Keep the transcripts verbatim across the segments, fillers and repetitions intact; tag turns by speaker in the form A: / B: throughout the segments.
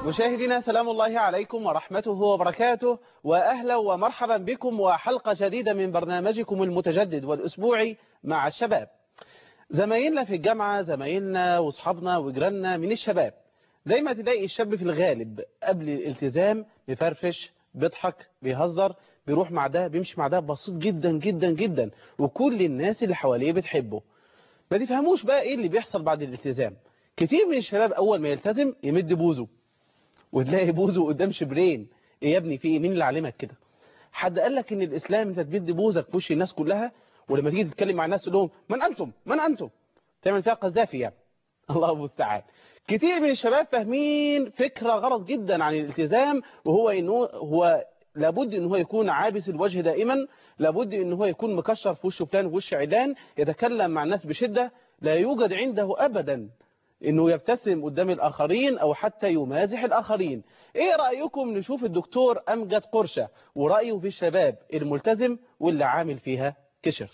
A: مشاهدينا سلام الله عليكم ورحمته وبركاته، وأهلا ومرحبا بكم وحلقة جديدة من برنامجكم المتجدد والأسبوعي مع الشباب. زمايلنا في الجامعة، زمايلنا وأصحابنا وجيراننا من الشباب، دايما تلاقي الشاب في الغالب قبل الالتزام بيفرفش، بيضحك، بيهزر، بيروح مع ده، بيمشي مع ده، بسيط جدا جدا جدا، وكل الناس اللي حواليه بتحبه. ما تفهموش بقى ايه اللي بيحصل بعد الالتزام. كتير من الشباب اول ما يلتزم يمد بوزه، وتلاقي بوزه قدام شبرين. ايه يا ابني، في ايه؟ مين اللي علمك كده؟ حد قال لك ان الاسلام انت تمد بوزك في وش الناس كلها، ولما تيجي تتكلم مع الناس تقول لهم من انتم من انتم، تعمل فيها قذافي يعني. الله المستعان. كتير من الشباب فاهمين فكرة غلط جدا عن الالتزام، وهو انه هو لابد ان هو يكون عابس الوجه دائما، لابد ان هو يكون مكشر في وشه فلان ووش علان، يتكلم مع الناس بشدة، لا يوجد عنده ابدا انه يبتسم قدام الاخرين او حتى يمازح الاخرين. ايه رأيكم نشوف الدكتور امجد قرشة ورأيه في الشباب الملتزم واللي عامل فيها كشر؟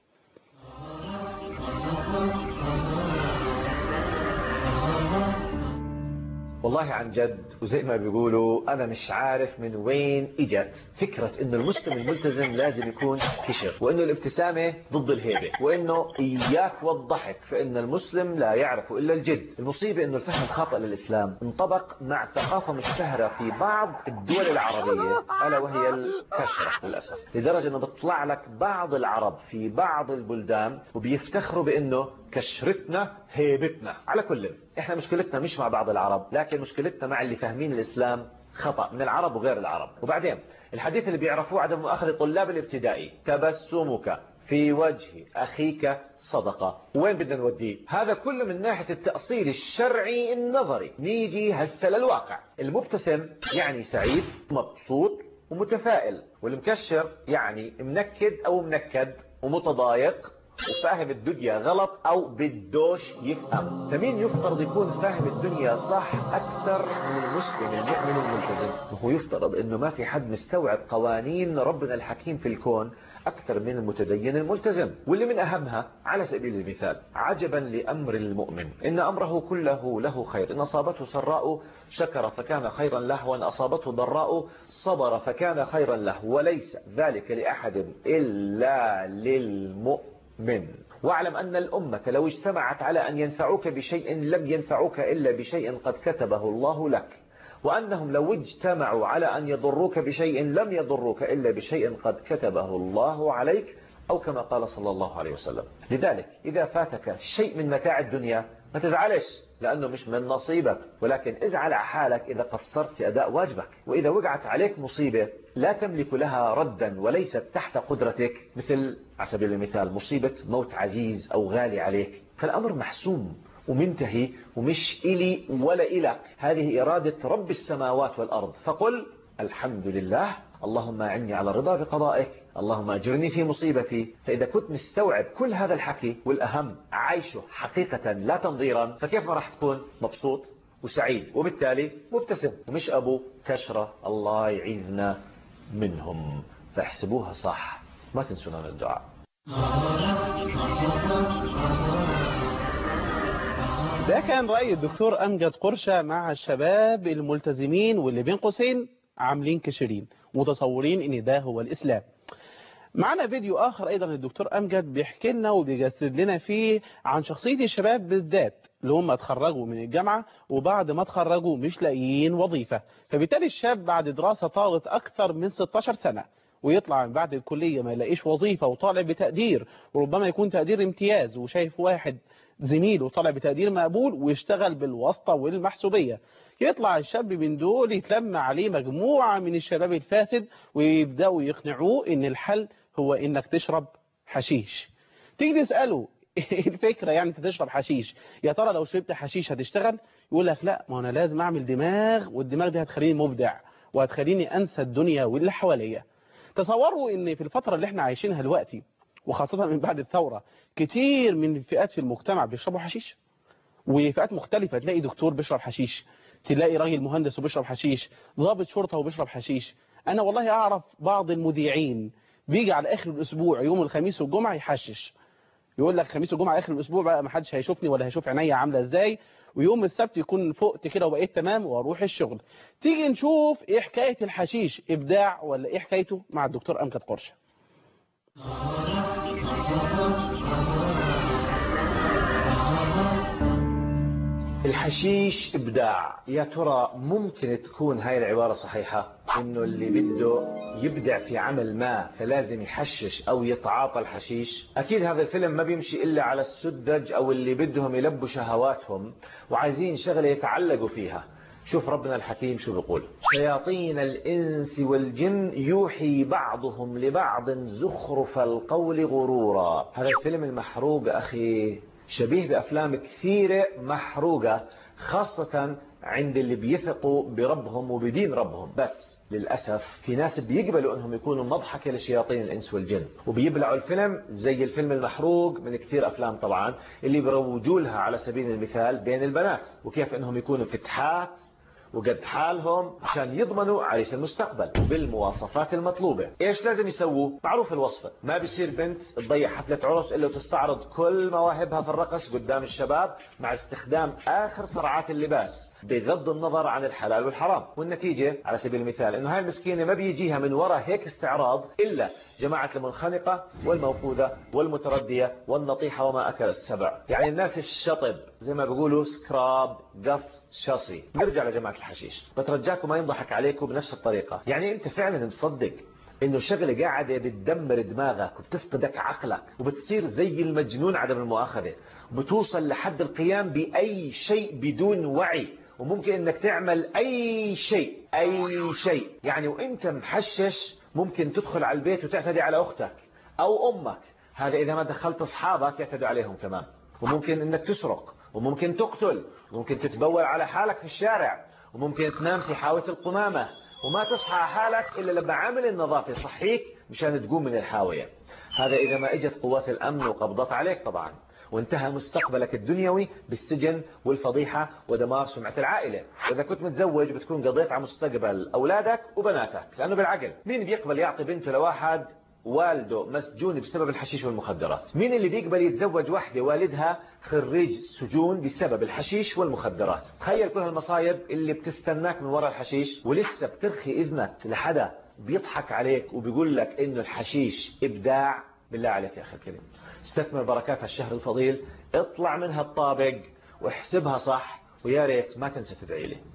B: والله عن جد، وزي ما بيقولوا أنا مش عارف من وين إجت فكرة إنه المسلم الملتزم لازم يكون كشر، وإنه الابتسامة ضد الهيبة، وإنه إياك والضحك، فإن المسلم لا يعرف إلا الجد. المصيبة إنه الفهم الخاطئ للإسلام انطبق مع ثقافة مشتهرة في بعض الدول العربية، ألا وهي الكشرة للأسف، لدرجة إنه بيطلع لك بعض العرب في بعض البلدان وبيفتخروا بإنه كشرتنا هيبتنا. على كل، إحنا مشكلتنا مش مع بعض العرب، لكن مشكلتنا مع اللي فاهمين الإسلام خطأ من العرب وغير العرب. وبعدين الحديث اللي بيعرفوه عدم مؤاخذة طلاب الابتدائي، تبسمك في وجه أخيك صدقة، وين بدنا نوديه؟ هذا كله من ناحية التأصيل الشرعي النظري. نيجي هسه للواقع. المبتسم يعني سعيد، مبسوط ومتفائل، والمكشر يعني منكد أو منكد ومتضايق وفاهم الدنيا غلط أو بدوش يفهم. فمين يفترض يكون فاهم الدنيا صح أكثر من المسلم المؤمن الملتزم؟ وهو يفترض إنه ما في حد مستوعب قوانين ربنا الحكيم في الكون أكثر من المتدين الملتزم. واللي من أهمها على سبيل المثال، عجبا لأمر المؤمن إن أمره كله له خير، إن أصابته سراء شكر فكان خيرا له، وإن أصابته ضراء صبر فكان خيرا له، وليس ذلك لأحد إلا للمؤمن. من واعلم أن الأمة لو اجتمعت على أن ينفعوك بشيء لم ينفعوك إلا بشيء قد كتبه الله لك، وأنهم لو اجتمعوا على أن يضروك بشيء لم يضروك إلا بشيء قد كتبه الله عليك، أو كما قال صلى الله عليه وسلم. لذلك إذا فاتك شيء من متاع الدنيا ما تزعلش، لأنه مش من نصيبك، ولكن ازعل على حالك إذا قصرت في أداء واجبك. وإذا وقعت عليك مصيبة لا تملك لها ردا وليست تحت قدرتك، مثل على سبيل المثال مصيبة موت عزيز أو غالي عليك، فالأمر محسوم ومنتهي، ومش إلي ولا إلك، هذه إرادة رب السماوات والأرض. فقل الحمد لله، اللهم أعني على الرضا بقضائك، اللهم أجرني في مصيبتي. فإذا كنت مستوعب كل هذا الحكي، والأهم عايشه حقيقة لا تنظيرا، فكيف ما راح تكون مبسوط وسعيد وبالتالي مبتسم، ومش أبو كشرة الله يعيذنا منهم. فاحسبوها صح، ما تنسونا من الدعاء.
A: ده كان رأي الدكتور أمجد قرشة مع الشباب الملتزمين واللي بين قوسين عاملين كشرين متصورين ان ده هو الإسلام. معنا فيديو آخر أيضا الدكتور أمجد بيحكي لنا وبيجسد لنا فيه عن شخصية الشباب بالذات اللي هم اتخرجوا من الجامعة وبعد ما اتخرجوا مش لاقيين وظيفة، فبالتالي الشاب بعد دراسة طالت أكثر من ستاشر سنة ويطلع من بعد الكلية ما يلاقيش وظيفة وطالع بتقدير، وربما يكون تقدير امتياز، وشايف واحد زميله طالع بتقدير مقبول ويشتغل بالواسطة والمحسوبية. يطلع الشاب من دول يتلم عليه مجموعة من الشباب الفاسد ويبدأوا يقنعوه ان الحل هو انك تشرب حشيش. تيجي تسأله الفكرة يعني انت تشرب حشيش، يا ترى لو شربت حشيش هتشتغل؟ يقول لك لا، ما انا لازم اعمل دماغ، والدماغ دي هتخليني مبدع وهتخليني انسى الدنيا واللي حواليا. تصوروا ان في الفترة اللي احنا عايشينها دلوقتي وخاصة من بعد الثورة كتير من الفئات في المجتمع بيشربوا حشيش، وفئات مختلفة. تلاقي دكتور بيشرب حشيش، تلاقي راجل مهندس وبيشرب حشيش، ضابط شرطة وبيشرب حشيش. انا والله اعرف بعض المذيعين بيجي على اخر الاسبوع يوم الخميس والجمعة يحشش، يقول لك خميس وجمعة اخر الاسبوع بقى ما حدش هيشوفني ولا هيشوف عينيا عاملة ازاي، ويوم السبت يكون فقت كده وبقيت تمام واروح الشغل. تيجي نشوف ايه حكاية الحشيش، ابداع ولا ايه حكايته مع الدكتور امجد قرشة.
B: الحشيش إبداع. يا ترى ممكن تكون هاي العبارة صحيحة؟ إنه اللي بده يبدع في عمل ما فلازم يحشش أو يتعاطى الحشيش؟ أكيد هذا الفيلم ما بيمشي إلا على السذج أو اللي بدهم يلبوا شهواتهم وعايزين شغلة يتعلقوا فيها. شوف ربنا الحكيم شو بيقول: شياطين الإنس والجن يوحي بعضهم لبعض زخرف القول غرورا. هذا الفيلم المحروق أخي شبيه بأفلام كثيرة محروقة، خاصة عند اللي بيثقوا بربهم وبدين ربهم. بس للأسف في ناس بيقبلوا أنهم يكونوا مضحكة لشياطين الإنس والجن وبيبلعوا الفيلم زي الفيلم المحروق من كثير أفلام طبعا اللي بيروجوا لها على سبيل المثال بين البنات، وكيف أنهم يكونوا فتحات وقد حالهم عشان يضمنوا عريس المستقبل بالمواصفات المطلوبة. ايش لازم يسووا؟ معروف الوصفة. ما بيصير بنت تضيع حفلة عرس الا وتستعرض كل مواهبها في الرقص قدام الشباب مع استخدام اخر صرعات اللباس بغض النظر عن الحلال والحرام. والنتيجة على سبيل المثال انه هاي المسكينة ما بيجيها من وراء هيك استعراض الا جماعة المنخنقة والموقوذة والمتردية والنطيحة وما اكل السبع. يعني الناس الشطب زي ما بيقولوا سكراب قص شاصي. نرجع لجماعة الحشيش، بترجاكم ما ينضحك عليكم بنفس الطريقة. يعني انت فعلا مصدق انه شغله قاعده بتدمر دماغك وبتفقدك عقلك وبتصير زي المجنون عدم المؤاخذه، وبتوصل لحد القيام باي شيء بدون وعي، وممكن انك تعمل اي شيء اي شيء يعني وانت محشش. ممكن تدخل على البيت وتعتدي على اختك او امك، هذا اذا ما دخلت اصحابك يعتدوا عليهم كمان. وممكن انك تسرق، وممكن تقتل، وممكن تتبول على حالك في الشارع، وممكن تنام في حاوة القمامة وما تصحى على حالك إلا لما عامل النظافة صحيك مشان تقوم من الحاوية. هذا إذا ما اجت قوات الأمن وقبضت عليك طبعا، وانتهى مستقبلك الدنيوي بالسجن والفضيحة ودمار سمعة العائلة. وإذا كنت متزوج بتكون قضيت على مستقبل أولادك وبناتك، لأنه بالعقل مين بيقبل يعطي بنته لواحد والده مسجون بسبب الحشيش والمخدرات؟ مين اللي بيقبل يتزوج واحدة والدها خريج سجون بسبب الحشيش والمخدرات؟ تخيل كل هالمصايب اللي بتستناك من وراء الحشيش ولسه بترخي إذنك لحدا بيضحك عليك وبيقول لك إنه الحشيش إبداع. بالله عليك يا أخي الكريم استثمر بركات هالشهر الفضيل، اطلع من هالطابق واحسبها صح، ويا ريت ما تنسى تدعي لي.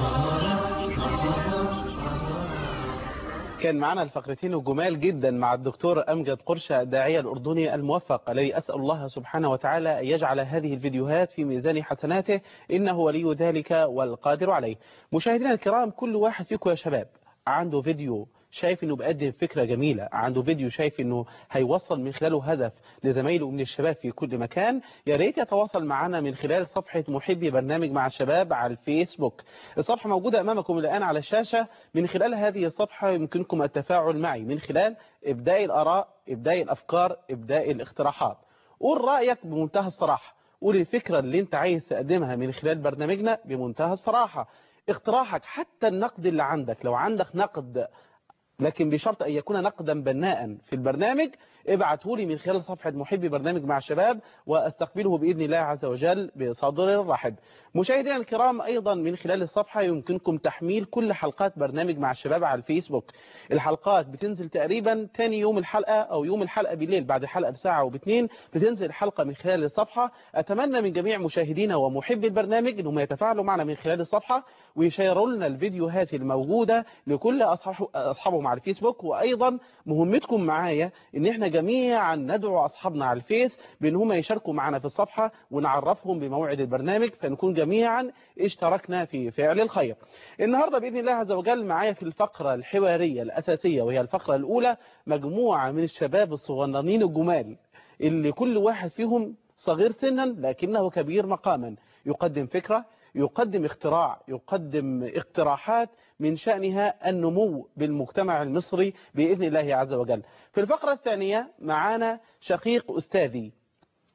A: كان معنا الفقرتين الجمال جدا مع الدكتور أمجد قرشة الداعية الأردني الموفق، الذي أسأل الله سبحانه وتعالى أن يجعل هذه الفيديوهات في ميزان حسناته إنه ولي ذلك والقادر عليه. مشاهدينا الكرام، كل واحد فيكم يا شباب عنده فيديو شايف انه بيقدم فكرة جميلة، عنده فيديو شايف انه هيوصل من خلاله هدف لزمايله من الشباب في كل مكان، يا ريت يتواصل معنا من خلال صفحة محبي برنامج مع الشباب على الفيسبوك. الصفحة موجودة امامكم الان على الشاشة. من خلال هذه الصفحة يمكنكم التفاعل معي من خلال ابداء الاراء، ابداء الافكار، ابداء الاقتراحات. قول رأيك بمنتهى الصراحة، قول الفكرة اللي انت عايز تقدمها من خلال برنامجنا بمنتهى الصراحة. اقتراحك حتى النقد اللي عندك، لو عندك نقد لكن بشرط أن يكون نقدا بناء في البرنامج، ابعته لي من خلال صفحة محبي برنامج مع الشباب واستقبله بإذن الله عز وجل بصدر رحب. مشاهدينا الكرام، أيضا من خلال الصفحة يمكنكم تحميل كل حلقات برنامج مع الشباب على الفيسبوك. الحلقات بتنزل تقريبا تاني يوم الحلقة أو يوم الحلقة بالليل بعد الحلقة بساعة وباتنين بتنزل الحلقة من خلال الصفحة. أتمنى من جميع مشاهدينا ومحبي البرنامج أنهم يتفاعلوا معنا من خلال الصفحة ويشيروا لنا الفيديوهات الموجودة لكل أصحابهم على الفيسبوك. وأيضا مهمتكم معايا ان احنا جميعا ندعو اصحابنا على الفيس بان هم يشاركوا معنا في الصفحة ونعرفهم بموعد البرنامج، فنكون جميعا اشتركنا في فعل الخير. النهاردة بإذن الله عز وجل معايا في الفقرة الحوارية الأساسية وهي الفقرة الأولى مجموعة من الشباب الصغننين الجمال اللي كل واحد فيهم صغير سنا لكنه كبير مقاما، يقدم فكرة، يقدم اختراع، يقدم اقتراحات من شأنها النمو بالمجتمع المصري بإذن الله عز وجل. في الفقرة الثانية معانا شقيق أستاذي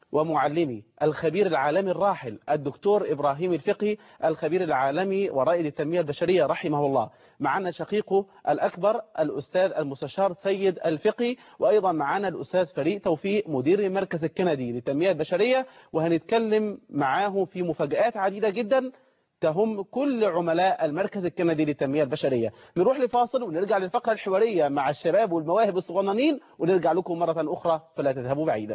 A: ومعلمي الخبير العالمي الراحل الدكتور إبراهيم الفقي، الخبير العالمي ورائد التنمية البشرية رحمه الله. معنا شقيقه الأكبر الأستاذ المستشار سيد الفقي، وأيضا معنا الأستاذ فريق توفيق مدير المركز الكندي للتنمية البشرية، وهنتكلم معاه في مفاجآت عديدة جدا تهم كل عملاء المركز الكندي للتنمية البشرية. نروح لفاصل ونرجع للفقرة الحوارية مع الشباب والمواهب الصغننين، ونرجع لكم مرة أخرى، فلا تذهبوا بعيدا.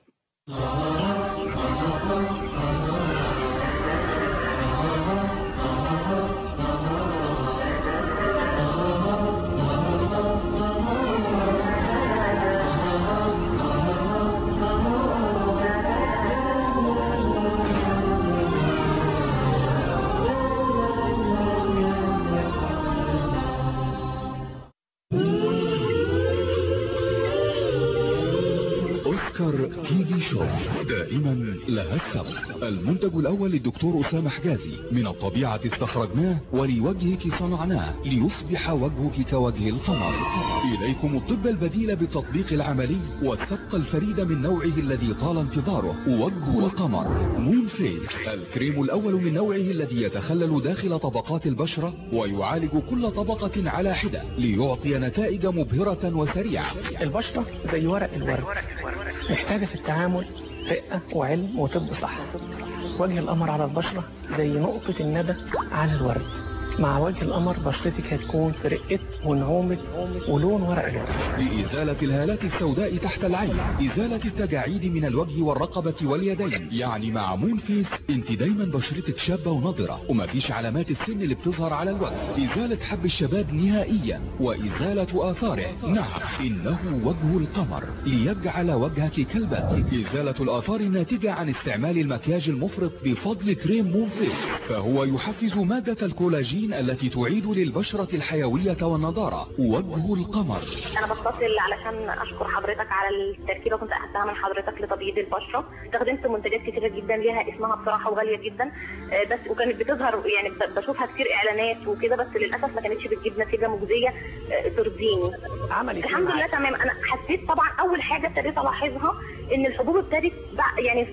C: تي في شو دائما لها السبب. المنتج الأول للدكتور أسامة حجازي، من الطبيعة استخرجناه ولوجهك صنعناه ليصبح وجهك كوجه القمر. إليكم الطب البديل بالتطبيق العملي والسبقة الفريدة من نوعه الذي طال انتظاره، وجه القمر مون فيس، الكريم الأول من نوعه الذي يتخلل داخل طبقات البشرة ويعالج كل طبقة على حدة ليعطي نتائج مبهرة وسريعة.
D: البشرة زي ورق الورد، محتاجة في التعامل رقة وعلم وطب صح. وجه القمر على البشرة زي نقطة الندى على الورد. مع وجه القمر بشرتك هتكون في رقة ونعومة ولون ورق الورد.
C: لإزالة الهالات السوداء تحت العين، إزالة التجاعيد من الوجه والرقبة واليدين. يعني مع مون فيس انت دايما بشرتك شابة ونضرة ومفيش علامات السن اللي بتظهر على الوجه. إزالة حب الشباب نهائيا وإزالة آثاره. نعم، إنه وجه القمر ليجعل وجهك كالبدر. إزالة الآثار الناتجة عن استعمال المكياج المفرط بفضل كريم مون فيس، فهو يحفز مادة الكولاجين التي تعيد للبشرة الحيوية والنضارة. وجه القمر.
E: أنا بتصل علشان أشكر حضرتك على التركيبة كنت أخذتها من حضرتك لتبييض البشرة. استخدمت منتجات كتيرة جدا ليها اسمها بصراحة وغالية جدا، بس وكانت بتظهر يعني بشوفها كتير إعلانات وكده، بس للأسف ما كانتش بتجيب نتيجة مجزية ترضيني.
D: عملت
E: الحمد لله تمام. أنا حسيت طبعا أول حاجة ابتديت ألاحظها إن الحبوب ابتدت يعني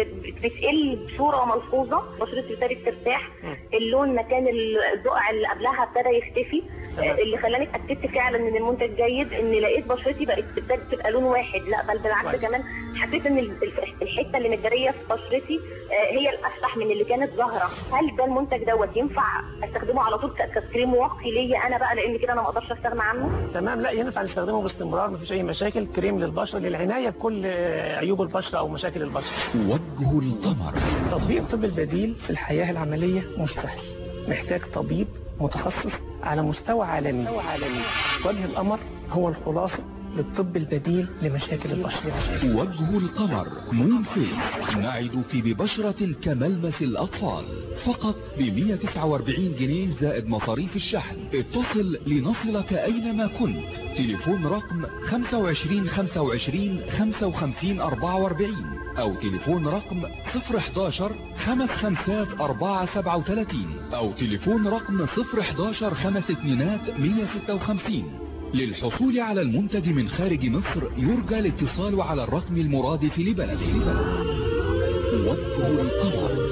E: بتقل بصورة ملحوظة، بشرتي ابتدت ترتاح، اللون مكان البقع اللي قبلها ابتدى يختفي. اللي خلاني اتاكدت فعلا ان المنتج جيد ان لقيت بشرتي بقت ابتدت تبقى لون واحد، لا بل بالعكس كمان حسيت ان الحته اللي متجريه في بشرتي هي الافسح من اللي كانت ظاهره. هل ده المنتج دوت ينفع استخدمه على طول ككريم واقي ليا انا بقى، لان كده انا ما اقدرش استغنى عنه؟
D: تمام، لا ينفع نستخدمه باستمرار، مفيش اي مشاكل. كريم للبشره للعنايه بكل عيوب البشره او مشاكل البشره.
C: وجه القمر.
D: تطبيق الطب البديل في الحياه العمليه مش سهل، محتاج طبيب متخصص على مستوى عالمي. وجه القمر هو الخلاصة للطب البديل لمشاكل البشرة.
C: وجه القمر مون فيس، نعدك ببشرة كملمس الأطفال، فقط ب مئة وتسعة وأربعين جنيه زائد مصاريف الشحن. اتصل لنصلك أينما كنت. تليفون رقم خمسة وعشرين خمسة وعشرين خمسة وخمسين أربعة وأربعين أو تليفون رقم صفر احداشر خمس خمسات أربعة سبعة وثلاثين أو تليفون رقم صفر احداشر خمس اتنينات مية ستة وخمسين. للحصول على المنتج من خارج مصر يرجى الاتصال على الرقم المرادف لبلده. وجه القمر.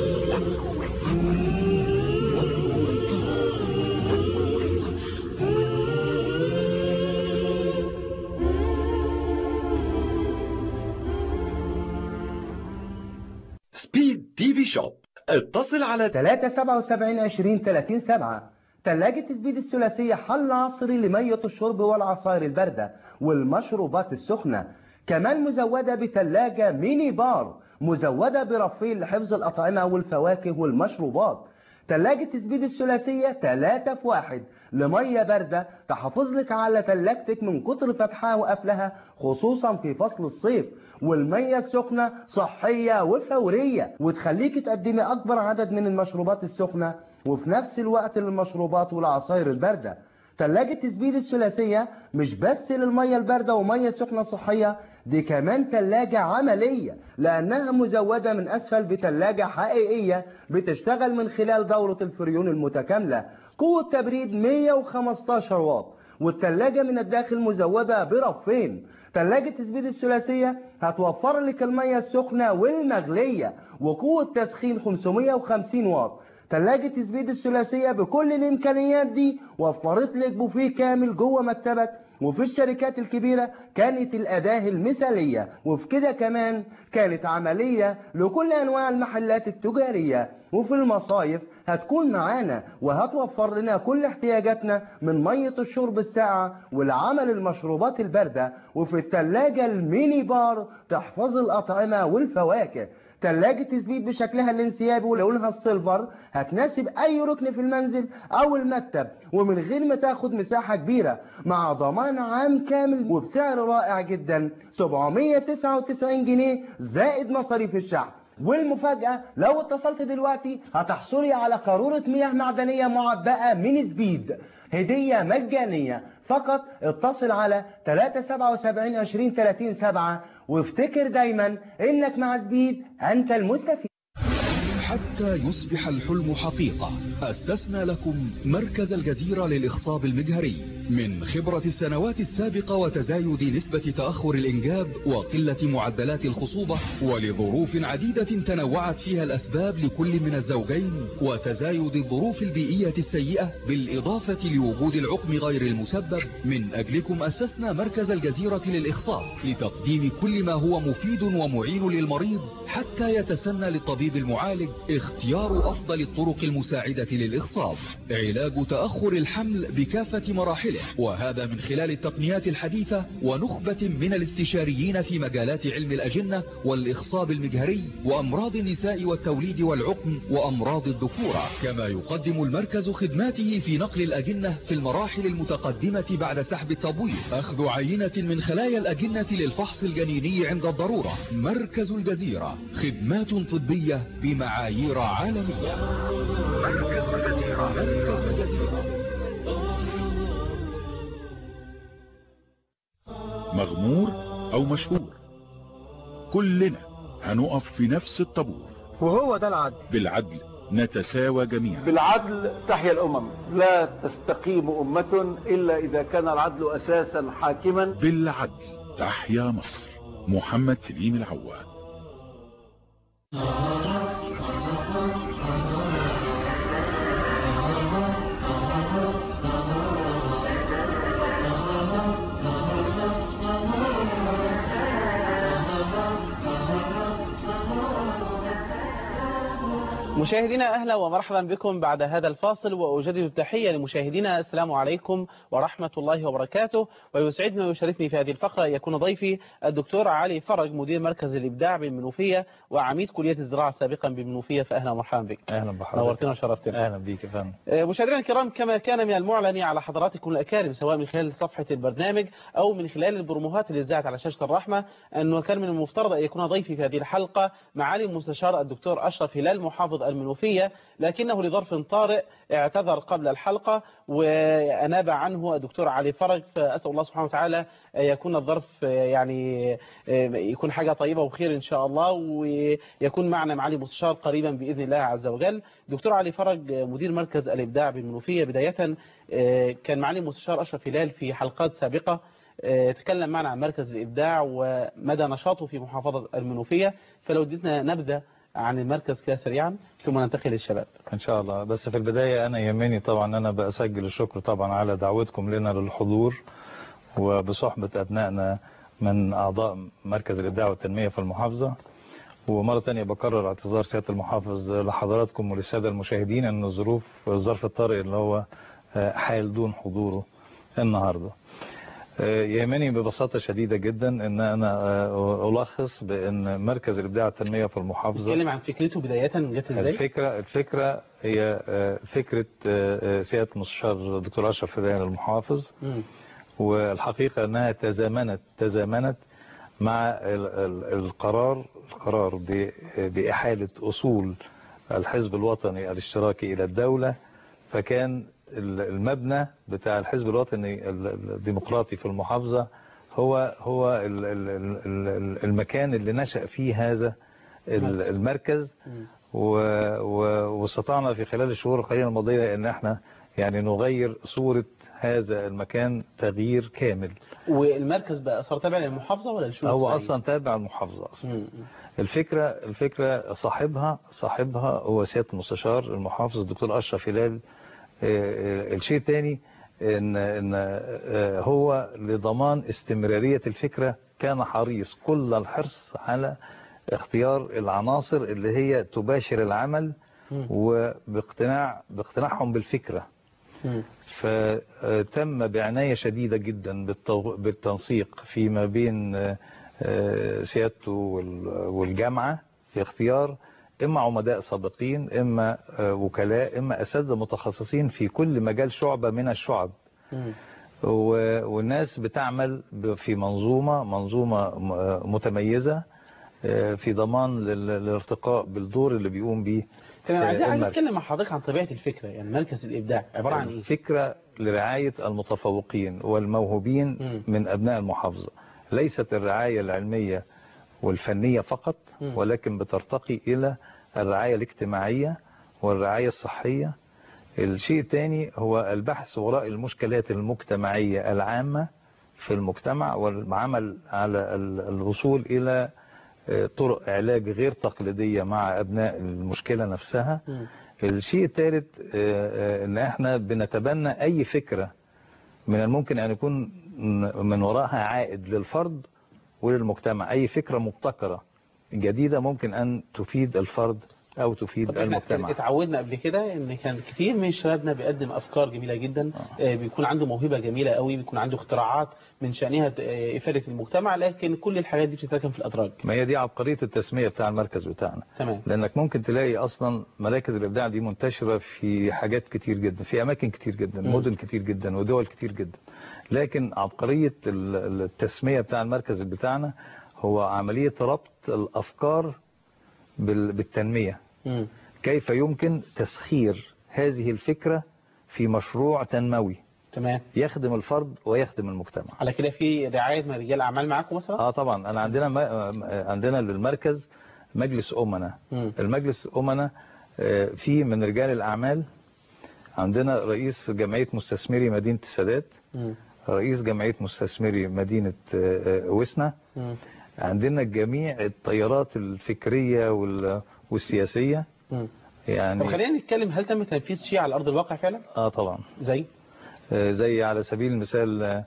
F: سبيد تي في شوب. اتصل على
G: ثلاثة سبعة وسبعين عشرين ثلاثين سبعة. ثلاجة سبيد الثلاثية حل عصري لمية الشرب والعصائر الباردة والمشروبات السخنة، كمان مزودة بثلاجة ميني بار مزودة برفيل لحفظ الأطعمة والفواكه والمشروبات. ثلاجة سبيد الثلاثية ثلاثة في واحد لمية باردة تحافظ لك على ثلاجتك من كتر فتحها وقفلها خصوصا في فصل الصيف، والمية السخنة صحية وفورية وتخليك تقدمي أكبر عدد من المشروبات السخنة وفي نفس الوقت للمشروبات والعصائر الباردة. ثلاجة سبيد الثلاثية مش بس للمية الباردة ومية سخنة صحية، دي كمان ثلاجة عملية لأنها مزودة من أسفل بثلاجة حقيقية بتشتغل من خلال دورة الفريون المتكاملة، قوة تبريد مئة وخمستاشر واط، والثلاجة من الداخل مزودة برفين. ثلاجة سبيد الثلاثية هتوفر لك المية السخنة والمغلية وقوة تسخين خمسمية وخمسين واط. ثلاجة سبيد الثلاثية بكل الإمكانيات دي وفرت لك بوفيه كامل جوه مكتبك، وفي الشركات الكبيرة كانت الأداة المثالية، وفي كده كمان كانت عملية لكل أنواع المحلات التجارية. وفي المصايف هتكون معانا وهتوفر لنا كل احتياجاتنا من مية الشرب الساقعة والعمل المشروبات الباردة. وفي الثلاجة الميني بار تحفظ الأطعمة والفواكه. ثلاجة سبيد بشكلها الانسيابي ولونها السيلفر هتناسب أي ركن في المنزل أو المكتب ومن غير ما تاخد مساحة كبيرة، مع ضمان عام كامل وبسعر رائع جدا سبعمية وتسعة وتسعين جنيه زائد مصاريف الشحن. والمفاجأة لو اتصلت دلوقتي هتحصلي على قارورة مياه معدنية معبأة من سبيد هدية مجانية. فقط اتصل على ثلاثة سبعة سبعة عشرين ثلاثين سبعة وافتكر دايما انك مع سبيد انت المستفيد.
C: حتى يصبح الحلم حقيقة أسسنا لكم مركز الجزيرة للإخصاب المجهري. من خبرة السنوات السابقة وتزايد نسبة تأخر الإنجاب وقلة معدلات الخصوبة ولظروف عديدة تنوعت فيها الأسباب لكل من الزوجين وتزايد الظروف البيئية السيئة بالإضافة لوجود العقم غير المسبب، من أجلكم أسسنا مركز الجزيرة للإخصاب لتقديم كل ما هو مفيد ومعين للمريض حتى يتسنى للطبيب المعالج اختيار أفضل الطرق المساعدة للإخصاب. علاج تأخر الحمل بكافة مراحله، وهذا من خلال التقنيات الحديثة ونخبة من الاستشاريين في مجالات علم الأجنة والإخصاب المجهري وأمراض النساء والتوليد والعقم وأمراض الذكورة. كما يقدم المركز خدماته في نقل الأجنة في المراحل المتقدمة بعد سحب التبويض، أخذ عينة من خلايا الأجنة للفحص الجنيني عند الضرورة. مركز الجزيرة، خدمات طبية بمعايير عالمية. مركز الجزيرة. مركز الجزيرة.
H: مغمور أو مشهور، كلنا هنقف في نفس الطابور،
I: وهو ده العدل.
H: بالعدل نتساوى جميعا.
I: بالعدل تحيا الأمم، لا تستقيم أمة إلا إذا كان العدل أساسا حاكما.
H: بالعدل تحيا مصر. محمد سليم العواد.
A: مشاهدينا أهلا ومرحبا بكم بعد هذا الفاصل، وأجدد التحية لمشاهدينا. السلام عليكم ورحمة الله وبركاته. ويسعدني ويشرفني في هذه الفقرة أن يكون ضيفي الدكتور علي فرج، مدير مركز الإبداع بالمنوفية وعميد كلية الزراعة سابقا بالمنوفية. فأهلا ومرحبا بك.
J: أهلا بحضرتك.
A: نورتنا وشرفتنا.
J: أهلا بك يا فندم.
A: مشاهدينا الكرام، كما كان من المعلن على حضراتكم الأكارم سواء من خلال صفحة البرنامج أو من خلال البروموهات اللي اتذاعت على شاشة الرحمة، أنه كان من المفترض أن يكون ضيفي في هذه الحلقة معالي المستشار الدكتور أشرف هلال محافظ المنوفية، لكنه لظرف طارئ اعتذر قبل الحلقة وأناب عنه الدكتور علي فرج. فأسأل الله سبحانه وتعالى يكون الظرف يعني يكون حاجة طيبة وخير إن شاء الله، ويكون معنا معالي المستشار قريبا بإذن الله عز وجل. دكتور علي فرج مدير مركز الإبداع بالمنوفية، بداية كان معالي المستشار أشرف هلال في حلقات سابقة تكلم معنا عن مركز الإبداع ومدى نشاطه في محافظة المنوفية، فلو اديتنا نبذة عن المركز كده سريعا ثم ننتقل للشباب
J: ان شاء الله. بس في البداية انا يهمني طبعا انا بسجل الشكر طبعا على دعوتكم لنا للحضور وبصحبة ابنائنا من اعضاء مركز الابداع والتنمية في المحافظة. ومرة تانية بكرر اعتذار سيادة المحافظ لحضراتكم وللسادة المشاهدين ان الظروف الظرف الطارئ اللي هو حال دون حضوره النهاردة. يهمني ببساطة شديدة جدا ان انا الخص بان مركز الابداع والتنمية في المحافظة.
A: نتكلم عن فكرته بداية جت ازاي؟
J: الفكرة الفكرة هي فكرة سيادة المستشار الدكتور اشرف هلال المحافظ، والحقيقة انها تزامنت تزامنت مع القرار القرار بإحالة اصول الحزب الوطني الاشتراكي الى الدولة. فكان المبنى بتاع الحزب الوطني الديمقراطي في المحافظة هو هو المكان اللي نشأ فيه هذا المركز. واستطعنا في خلال الشهور القليلة الماضية ان احنا يعني نغير صورة هذا المكان تغيير كامل.
A: والمركز بقى صار تابع للمحافظة ولا للشؤون
J: هو
A: الاجتماعية؟
J: أصلا تابع المحافظة أصلا.
A: مم.
J: الفكرة الفكرة صاحبها صاحبها هو سيادة المستشار المحافظ الدكتور أشرف هلال. الشيء الثاني إن, إن هو لضمان استمرارية الفكرة كان حريص كل الحرص على اختيار العناصر اللي هي تباشر العمل وباقتناع باقتناعهم بالفكرة. فتم بعناية شديدة جدا بالتنسيق فيما بين سيادته والجامعة في اختيار إما عمداء سابقين، إما وكلاء، إما أساتذة متخصصين في كل مجال شعبة من الشعب. والناس بتعمل في منظومة منظومة متميزة في ضمان للارتقاء بالدور اللي بيقوم به.
A: تمام. عايز اتكلم مع حضرتك عن طبيعة الفكرة، يعني مركز الإبداع عبارة عن ايه؟
J: فكرة لرعاية المتفوقين والموهوبين م. من أبناء المحافظة. ليست الرعاية العلمية والفنية فقط، م. ولكن بترتقي إلى الرعاية الاجتماعية والرعاية الصحية. الشيء الثاني هو البحث وراء المشكلات المجتمعية العامة في المجتمع والعمل على الوصول إلى طرق علاج غير تقليدية مع أبناء المشكلة نفسها. م. الشيء الثالث ان احنا بنتبنى اي فكرة من الممكن ان يكون من وراءها عائد للفرد وللمجتمع. اي فكرة مبتكرة جديدة ممكن ان تفيد الفرد او تفيد المجتمع.
A: اتعودنا قبل كده ان كان كتير من شبابنا بيقدم افكار جميلة جدا، آه. بيكون عنده موهبة جميلة قوي، بيكون عنده اختراعات من شأنها افادة المجتمع، لكن كل الحاجات دي بتتركن في الادراج.
J: ما هي دي عبقرية التسمية بتاع المركز بتاعنا.
A: تمام.
J: لانك ممكن تلاقي اصلا مراكز الابداع دي منتشرة في حاجات كتير جدا، في اماكن كتير جدا، م. مدن كتير جدا ودول كتير جدا، لكن عبقرية التسمية بتاع المركز بتاعنا هو عملية ربط الافكار بالتنمية. م. كيف يمكن تسخير هذه الفكرة في مشروع تنموي
A: تمام
J: يخدم الفرد ويخدم المجتمع.
A: على كده في رعاية من رجال أعمال معاكم مثلا؟
J: اه طبعا. أنا عندنا ما عندنا للمركز مجلس أمنا. م. المجلس أمنا في من رجال الأعمال عندنا رئيس جمعية مستثمري مدينة السادات، م. رئيس جمعية مستثمري مدينة وسنة، م. عندنا جميع التيارات الفكرية والسياسية. م. يعني
A: طب خلينا نتكلم، هل تم تنفيذ شيء على أرض الواقع فعلا؟
J: اه طبعا.
A: زي
J: زي على سبيل المثال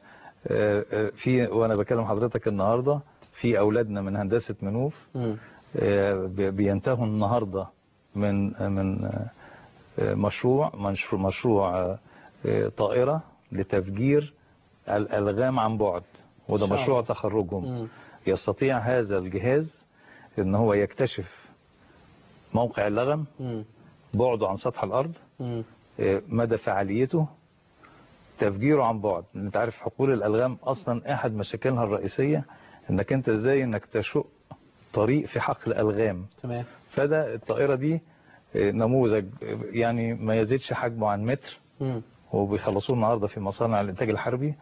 J: في وانا بكلم حضرتك النهاردة في اولادنا من هندسة منوف م. بينتهوا النهاردة من من مشروع مشروع طائرة لتفجير الألغام عن بعد، وده مشروع تخرجهم. م. يستطيع هذا الجهاز ان هو يكتشف موقع اللغم، م. بعده عن سطح الأرض، م. مدى فعاليته، تفجيره عن بعد. انت عارف حقول الألغام أصلا أحد مشاكلها الرئيسية انك انت ازاي انك تشق طريق في حقل ألغام.
A: تمام.
J: فده الطائرة دي نموذج يعني ما يزيدش حجمه عن متر، م. وبيخلصوه النهاردة في مصانع الانتاج الحربي.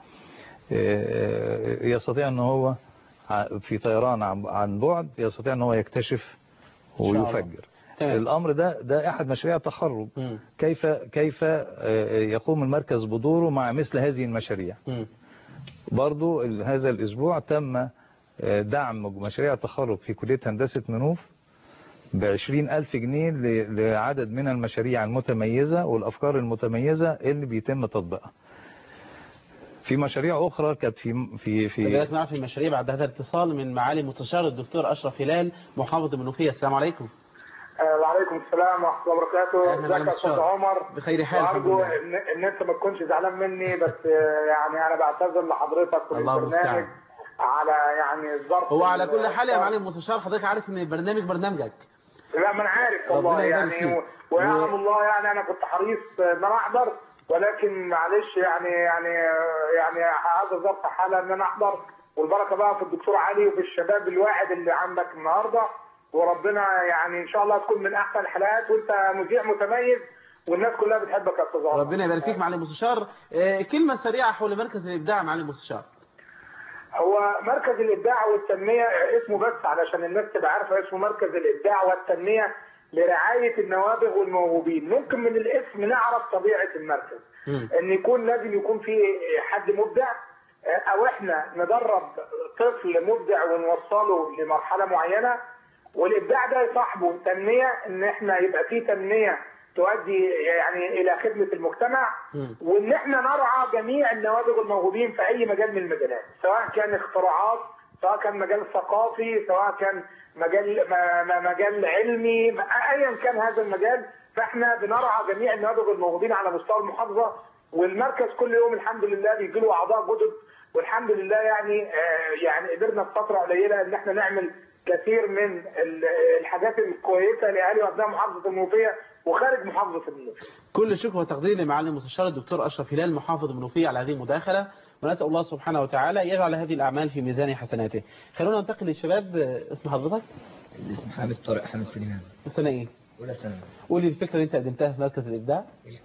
J: يستطيع ان هو في طيران عن بعد يستطيع ان هو يكتشف ويفجر. الامر ده ده احد مشاريع التخرج. م. كيف كيف يقوم المركز بدوره مع مثل هذه المشاريع. م. برضو هذا الاسبوع تم دعم مشاريع التخرج في كلية هندسة منوف بعشرين ألف جنيه لعدد من المشاريع المتميزة والأفكار المتميزة اللي بيتم تطبيقها. في مشاريع أخرى كانت في في في
A: بدأت نعرف المشاريع بعد هذا الاتصال من معالي مستشار الدكتور أشرف هلال محافظ المنوفية. السلام عليكم.
K: وعليكم السلام ورحمة الله وبركاته. ازيك يا استاذ عمر؟
A: بخير حال.
K: وارجو ان, إن انت ما تكونش زعلان مني، بس يعني انا بعتذر لحضرتك والبرنامج على يعني الظرف.
A: هو على كل حال يا معالي المستشار حضرتك عارف ان البرنامج برنامجك.
K: لا ما انا عارف والله يعني، ويعلم الله يعني انا كنت حريص ان انا احضر، ولكن معلش يعني يعني يعني هذا ظرف حاله ان انا احضر، والبركه بقى في الدكتور علي وفي الشباب الواعد اللي عندك النهارده، وربنا يعني ان شاء الله تكون من احسن الحلقات، وانت مذيع متميز والناس كلها بتحبك يا استاذ عمر.
A: ربنا يبارك فيك معالي المستشار. كلمه سريعه حول مركز الابداع معالي المستشار.
K: هو مركز الابداع والتنميه اسمه بس علشان الناس تبقى عارفه اسمه مركز الابداع والتنميه، لرعايه النوابغ والموهوبين. ممكن من الاسم نعرف طبيعه المركز، ان يكون لازم يكون في حد مبدع، او احنا ندرب طفل مبدع ونوصله لمرحله معينه، والابداع ده يصاحبه تنميه، ان احنا يبقى في تنميه تؤدي يعني الى خدمه المجتمع، وان احنا نرعى جميع النوابغ والموهوبين في اي مجال من المجالات، سواء كان اختراعات، سواء كان مجال ثقافي، سواء كان مجال مجال علمي، ايا كان هذا المجال، فاحنا بنرعى جميع النوابغ والموهوبين على مستوى المحافظه. والمركز كل يوم الحمد لله بيجي له اعضاء جدد، والحمد لله يعني آه يعني قدرنا في فتره قليله ان احنا نعمل كثير من الحاجات الكويسه لاهالي وابناء محافظه المنوفيه وخارج محافظه المنوفيه.
A: كل الشكر والتقدير لمعالي المستشار الدكتور اشرف هلال محافظ المنوفيه على هذه المداخله، ونسال الله سبحانه وتعالى يجعل هذه الاعمال في ميزان حسناته. خلونا ننتقل للشباب. اسم حضرتك؟
L: اسم حامد طارق حامد سليمان.
A: سنه ايه؟
L: اولى ثانوي.
A: قولي الفكره اللي انت قدمتها في مركز الابداع.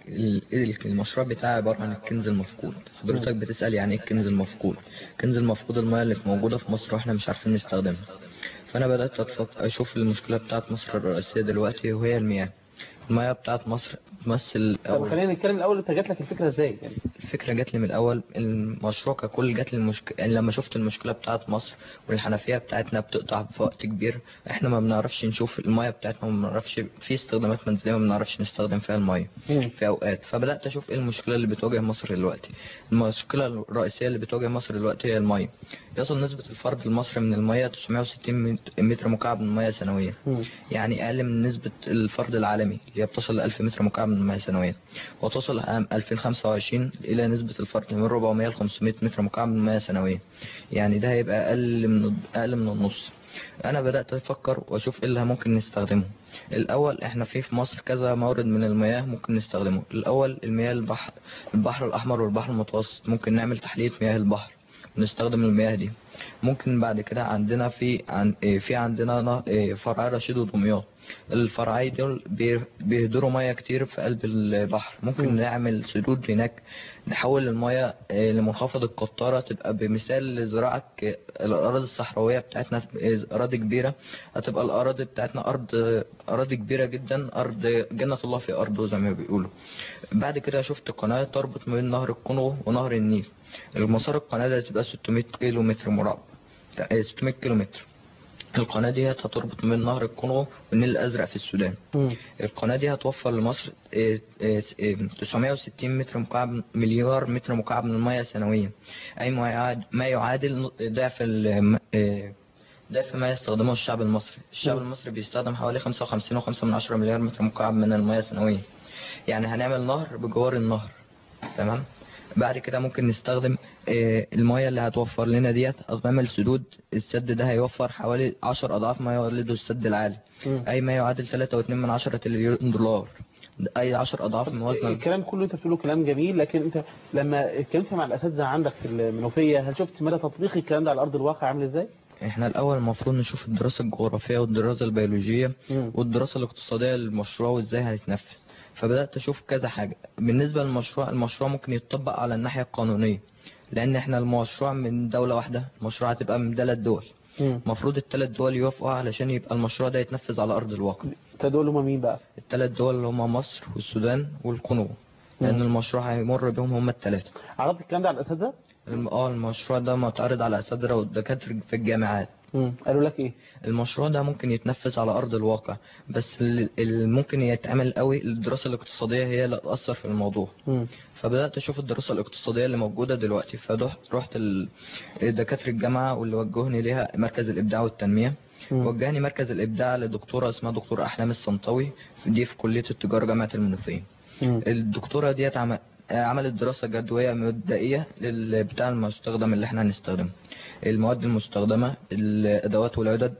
L: المشروع بتاعي عباره عن الكنز المفقود. حضرتك بتسال يعني ايه الكنز المفقود؟ الكنز المفقود المياه اللي موجوده في مصر واحنا مش عارفين نستخدمها. فانا بدات اشوف المشكله بتاعت مصر الرئيسيه دلوقتي وهي المياه. المياه بتاعت مصر تمثل.
A: طب خلينا نتكلم الاول، انت جات لك الفكره ازاي يعني؟
L: الفكره جات لي من الاول، المشروع ككل جات لي المشكله يعني لما شفت المشكله بتاعت مصر والحنفيه بتاعتنا بتقطع في وقت كبير، احنا ما بنعرفش نشوف المياه بتاعتنا، ما بنعرفش في استخدامات منزليه ما بنعرفش نستخدم فيها المياه في اوقات. فبدات اشوف ايه المشكله اللي بتواجه مصر دلوقتي. المشكله الرئيسيه اللي بتواجه مصر دلوقتي هي المياه. يصل نسبه الفرد المصري من المياه تسعمائة وستين متر مكعب من المياه سنويا، يعني اقل من نسبه الفرد العالمي اللي بتصل ل ألف متر مكعب من المياه سنويا، وتصل عام ألفين وخمسة وعشرين الى نسبه الفرد من أربعمائة ل خمسمائة متر مكعب من المياه سنويا، يعني ده هيبقى اقل من اقل من النص. انا بدات افكر واشوف ايه اللي ممكن نستخدمه. الاول احنا في في مصر كذا مورد من المياه ممكن نستخدمه. الاول المياه البحر البحر الاحمر والبحر المتوسط، ممكن نعمل تحليه مياه البحر ونستخدم المياه دي. ممكن بعد كده عندنا في عن في عندنا فرع رشيد ودمياط، الفرعين دول بيهدروا ميه كتير في قلب البحر. ممكن م. نعمل سدود هناك نحول الميه لمنخفض القطاره، تبقى بمثال لزراعه الاراضي الصحراويه بتاعتنا، اراضي كبيره، هتبقى الاراضي بتاعتنا ارض اراضي كبيره جدا، ارض جنه الله في ارضه زي ما بيقولوا. بعد كده شفت قناه تربط ما بين نهر الكونغو ونهر النيل. المسار القناه ده تبقى ستمائة كيلو متر مربع، ستمائة كيلو متر. القناة دي هتربط من نهر الكونغو والنيل الأزرق في السودان. م. القناة دي هتوفر لمصر تسعمائة وستين متر مكعب مليار متر مكعب من المياه سنويا، أي ما يعادل ضعف ضعف ما يستخدمه الشعب المصري. الشعب م. المصري بيستخدم حوالي خمسة وخمسين فاصلة خمسة من عشرة مليار متر مكعب من المياه سنويا، يعني هنعمل نهر بجوار النهر. تمام. بعد كده ممكن نستخدم المياه اللي هتوفر لنا ديت، هنعمل سدود. السد ده هيوفر حوالي عشر اضعاف ما يولده السد العالي، م. اي ما يعادل ثلاثة فاصلة اثنين من عشرة تريليون دولار، اي عشر اضعاف من وزن.
A: الكلام كله انت بتقوله كلام جميل، لكن انت لما اتكلمت مع الاساتذه عندك في المنوفيه، هل شفت مدى تطبيق الكلام ده على ارض الواقع عامل ازاي؟
L: احنا الاول المفروض نشوف الدراسه الجغرافيه والدراسه البيولوجيه م. والدراسه الاقتصاديه للمشروع وازاي هيتنفذ. فبدات اشوف كذا حاجه. بالنسبه للمشروع، المشروع ممكن يتطبق على الناحيه القانونيه، لان احنا المشروع من دوله واحده، المشروع هتبقى من ثلاث دول. المفروض الثلاث دول يوافقوا علشان يبقى المشروع ده يتنفذ على ارض الواقع.
A: الثلاث دول هم مين بقى؟
L: الثلاث دول اللي هم مصر والسودان والكونغو، لان المشروع هيمر بهم هم الثلاثه.
A: عرضت الكلام ده على الاساتذه؟
L: اه المشروع ده معترض على اساتذه والدكاتره في الجامعات.
A: امم قالوا لك ايه؟
L: المشروع ده ممكن يتنفذ على ارض الواقع، بس اللي ممكن يتعمل قوي الدراسه الاقتصاديه هي اللي تاثر في الموضوع. مم. فبدات اشوف الدراسه الاقتصاديه اللي موجوده دلوقتي، فرحت دكاتره الجامعه واللي وجهوني ليها مركز الابداع والتنميه. مم. وجهني مركز الابداع لدكتوره اسمها دكتوره احلام الصنطاوي، دي في كليه التجاره جامعه المنوفيه. الدكتوره ديت عمل عملت دراسة جدوية مبدئية للبتاع المستخدم اللي احنا هنستخدمه، المواد المستخدمة، الأدوات والعدد،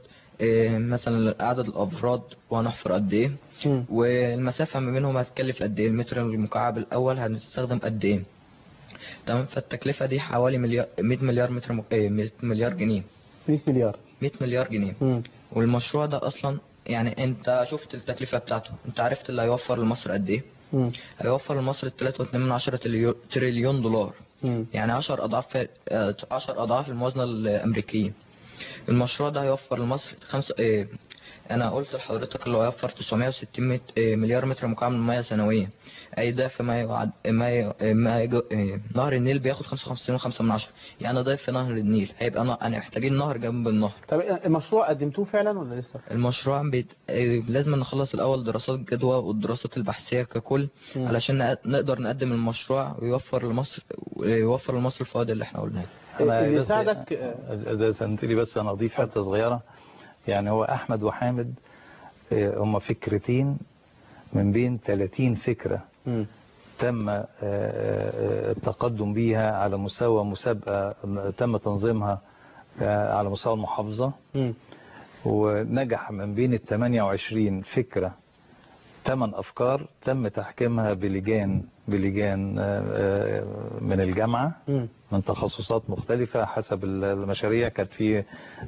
L: مثلا عدد الأفراد وهنحفر قد ايه، والمسافة ما بينهم هتكلف قد ايه، المتر المكعب الأول هنستخدم قد ايه. تمام. فالتكلفة دي حوالي مليار مئة مليار متر مك... مئة مليار جنيه.
A: مئة مليار
L: مئة مليار جنيه. م. والمشروع ده أصلا يعني أنت شفت التكلفة بتاعته، أنت عرفت اللي هيوفر لمصر قد ايه؟ مم. هيوفر لمصر ثلاثة فاصلة اثنين من عشرة تريليون دولار. مم. يعني عشر اضعاف عشر اضعاف الموازنه الامريكيه. المشروع ده هيوفر لمصر خمسة انا قلت لحضرتك اللي هو يوفر تسعمائة وستين مت- آه، مليار متر مكعب من الميه سنويا، اي ضعف ما يعد ما, ي... ما يج... آه، نهر النيل بياخد خمسة وخمسين فاصلة خمسة من عشرة، يعني ضعف نهر النيل هيبقى ن... انا محتاجين نهر جنب النهر.
A: طب المشروع قدمتوه فعلا ولا لسه؟
L: المشروع بيت... آه، لازم نخلص الاول دراسات جدوى والدراسات البحثيه ككل
A: مم.
L: علشان نق- نقدر نقدم المشروع ويوفر لمصر ويوفر لمصر الفوائد اللي احنا قلناها.
J: أنا
A: اللي
J: بس-
A: يساعدك
J: إذا سنت لي بس أنا أضيف حتة صغيرة. يعني هو أحمد وحامد آه، هم فكرتين من بين ثلاثين فكرة
A: مم.
J: تم آه، آه، التقدم بيها على مستوى مسابقة تم تنظيمها آه، على مستوى المحافظة،
A: مم.
J: ونجح من بين ال ثمانية وعشرين فكرة ثمان أفكار تم تحكيمها بلجان بلجان آه، آه، من الجامعة
A: مم.
J: من تخصصات مختلفة حسب المشاريع. كانت في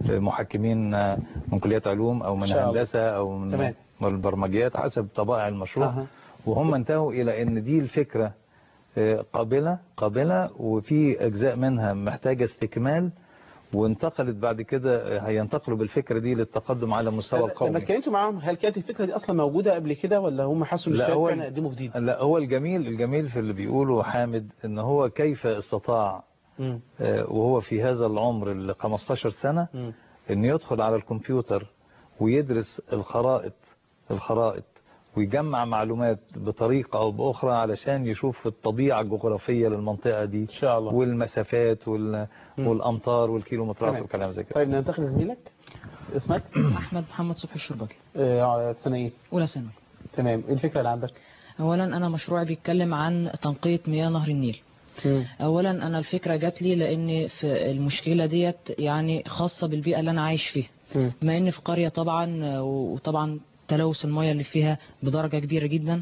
J: محكمين آه، من كليات علوم أو من
A: شاء الله.
J: هندسة أو من
A: تمام.
J: من البرمجيات حسب طبائع المشروع.
A: أها.
J: وهم انتهوا إلى أن دي الفكرة آه، قابلة قابلة وفي أجزاء منها محتاجة استكمال، وانتقلت بعد كده هينتقلوا بالفكرة دي للتقدم على مستوى
A: لما
J: القومي.
A: اتكلمتوا معاهم هل كانت الفكرة دي أصلا موجودة قبل كده ولا هم حسوا إن
J: لا
A: الشباب
J: هو
A: فعلا قدموا جديد؟
J: لا هو الجميل الجميل في اللي بيقوله حامد ان هو كيف استطاع
A: مم.
J: آه، وهو في هذا العمر ال خمستاشر سنة
A: مم.
J: ان يدخل على الكمبيوتر ويدرس الخرائط الخرائط ويجمع معلومات بطريقة او باخرى علشان يشوف الطبيعة الجغرافية للمنطقة دي
A: إن شاء الله.
J: والمسافات وال...
A: مم.
J: والامطار والكيلومترات
A: تمام.
J: والكلام زي كده.
A: طيب ننتقل لزميلك اسمك؟
M: احمد محمد صبحي الشربجي.
A: آه، في سنة ايه؟
M: اولى ثانوي.
A: تمام، ايه الفكرة اللي عندك؟
M: اولا انا مشروعي بيتكلم عن تنقية مياه نهر النيل.
A: مم.
M: اولا انا الفكرة جات لي لان في المشكلة ديت يعني خاصة بالبيئة اللي انا عايش فيها،
A: مم.
M: بما ان في قرية طبعا وطبعا تلوث المياه اللي فيها بدرجة كبيرة جدا.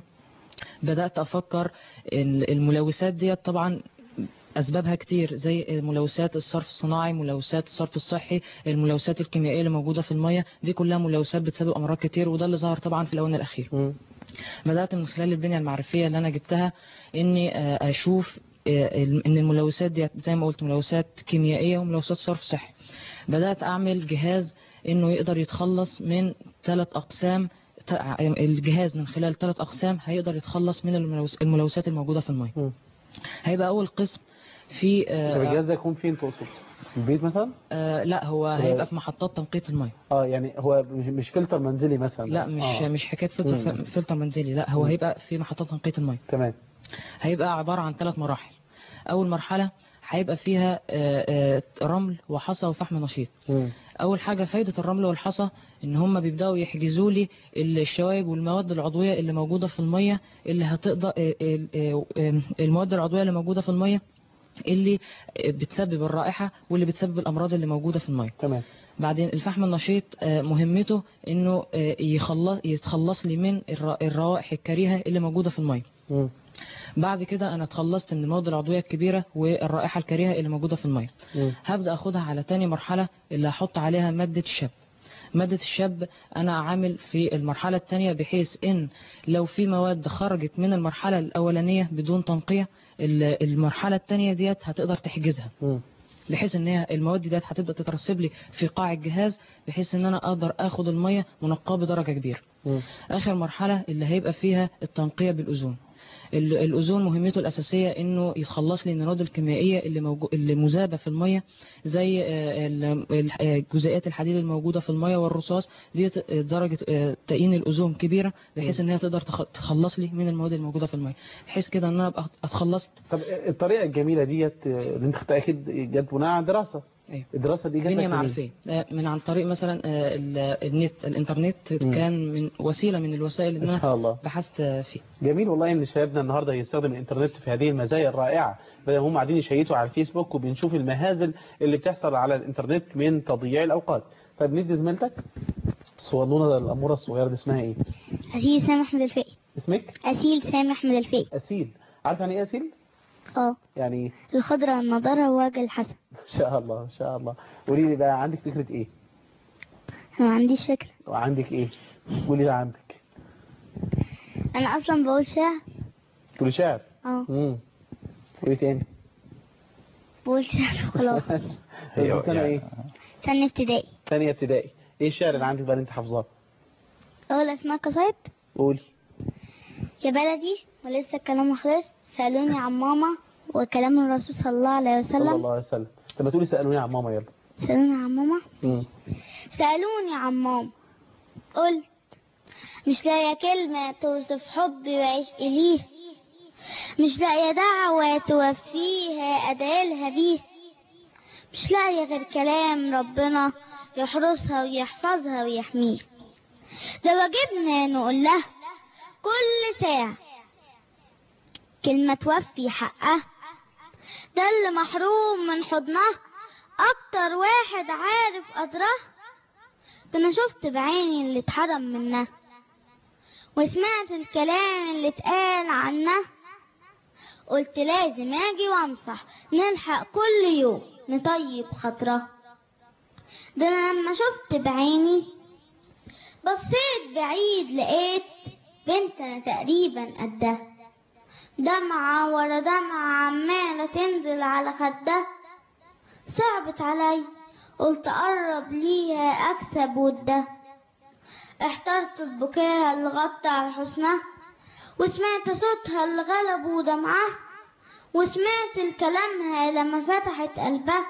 M: بدأت افكر ال- الملوثات ديت طبعا أسبابها كتير، زي ملوثات الصرف الصناعي، ملوثات الصرف الصحي، الملوثات الكيميائية اللي موجودة في المية، دي كلها ملوثات بتسبب أمراض كتير، وده اللي ظهر طبعا في الآونة الأخيرة.
A: مم.
M: بدأت من خلال البنية المعرفية اللي أنا جبتها إني آه، أشوف آه، إن الملوثات دي زي ما قلت ملوثات كيميائية وملوثات صرف صحي. بدأت أعمل جهاز إنه يقدر يتخلص من ثلاث أقسام. ت- الجهاز من خلال ثلاث أقسام هيقدر يتخلص من الملوث- الملوثات الموجودة في المية.
A: مم.
M: هيبقى أول قسم في آه،
A: طب الجهاز ده يكون فين تقصد؟ في البيت مثلا؟
M: آه لا هو هيبقى في محطات تنقية المية.
A: اه يعني هو مش مش فلتر منزلي مثلا؟
M: لا مش
A: آه.
M: مش حكاية فلتر
A: مم.
M: فلتر منزلي، لا هو
A: مم.
M: هيبقى في محطات تنقية المية.
A: تمام.
M: هيبقى عبارة عن ثلاث مراحل. أول مرحلة هيبقى فيها آه، آه، رمل وحصى وفحم نشيط.
A: مم.
M: أول حاجة فايدة الرمل والحصى إن هم بيبدأوا يحجزوا لي الشوائب والمواد العضوية اللي موجودة في المية، اللي هتقدر آه، آه، آه، المواد العضوية اللي موجودة في المية اللي بتسبب الرائحة واللي بتسبب الأمراض اللي موجودة في المية.
A: تمام.
M: بعدين الفحم النشيط آه، مهمته إنه آه، يخلص يتخلص لي من الر- الروائح الكريهة اللي موجودة في المية.
A: مم.
M: بعد كده أنا اتخلصت من المواد العضوية الكبيرة والرائحة الكريهة اللي موجودة في المية.
A: مم.
M: هبدأ أخدها على تاني مرحلة اللي هحط عليها مادة الشب. مادة الشب أنا عامل في المرحلة الثانية بحيث إن لو في مواد خرجت من المرحلة الأولانية بدون تنقية، ال- المرحلة الثانية ديت هتقدر تحجزها،
A: مم.
M: بحيث ان هي المواد ديت هتبدا تترسب لي في قاع الجهاز، بحيث ان انا اقدر اخد الميه منقاه بدرجه كبيره.
A: مم.
M: اخر مرحله اللي هيبقى فيها التنقيه بالاوزون. ال- الاوزون مهمته الاساسيه انه يتخلص لي من المواد الكيميائيه اللي موجو... اللي مذابه في الميه، زي آه، ال- ال- آه، جزيئات الحديد الموجوده في الميه والرصاص دي درجه آه، تأيين الاوزون كبيره، بحيث ان هي تقدر تخ- تخلص لي من المواد الموجوده في الميه، بحيث كده ان انا ابقى اتخلصت.
A: طب الطريقة الجميلة ديت آه، اللي انت اكيد جت بناء على دراسة.
M: أيوة.
A: الدراسة دي جت
M: بنية
A: لك منين؟
M: معرفية آه، من عن طريق مثلا آه، ال- النت الانترنت
A: مم.
M: كان من وسيلة من الوسائل اللي
A: إن شاء الله.
M: انا بحثت فيه.
A: جميل والله ان شبابنا النهارده يستخدم الانترنت في هذه المزايا الرائعه، بدل ما هم قاعدين يشيتوا على الفيسبوك وبنشوف المهازل اللي بتحصل على الانترنت من تضييع الاوقات. طيب ندي زميلتك الصغنونه الاموره الصغيره دي اسمها ايه؟
N: أسيل سامي أحمد الفقي.
A: اسمك؟
N: أسيل سامي أحمد الفقي.
A: اسيل. عارف يعني ايه اسيل؟
N: اه
A: يعني ايه؟
N: الخضرة النضارة ووجه الحسن.
A: ان شاء الله ان شاء الله. قولي لي بقى عندك فكره ايه؟
N: أنا ما عنديش فكرة.
A: وعندك ايه؟ قولي لي عندك.
N: أنا أصلا بقول شعر.
A: تقولي شعر؟
N: اه
A: امم وايه تاني؟
N: بقول شعر وخلاص.
A: طيب سنه ايه؟
N: سنة ابتدائي.
A: ثانيه ابتدائي. ايه الشعر اللي عندك بقى اللي انت حافظاه؟
N: أقول أسماء قصايد.
A: قولي.
N: يا بلدي ولسه الكلام مخلص، سألوني عن ماما وكلام الرسول صلى الله عليه وسلم.
A: صلى الله عليه وسلم. طب ما تقولي سألوني عن ماما يلا.
N: سألوني عن ماما.
A: مم.
N: سألوني عن ماما، قلت مش لاقية كلمة توصف حبي وعشقي ليه، مش لاقية دعوة توفيها أدعيلها بيه، مش لاقية غير كلام ربنا يحرسها ويحفظها ويحميه. ده واجبنا نقول لها كل ساعة كلمة توفي حقها، ده اللي محروم من حضنها أكتر واحد عارف قدرها. ده أنا شفت بعيني اللي اتحرم منها، وسمعت الكلام اللي اتقال عنها، قلت لازم اجي وانصح نلحق كل يوم نطيب خاطرها. ده انا لما شفت بعيني بصيت بعيد لقيت بنت انا تقريبا قدها، دمعة ورا دمعة عمالة تنزل على خدها. صعبت علي قلت اقرب ليها اكسب ودها، احترت ببكاها اللي غطى على حسنها، وسمعت صوتها اللي غلب ودمعها، وسمعت الكلامها لما فتحت قلبها،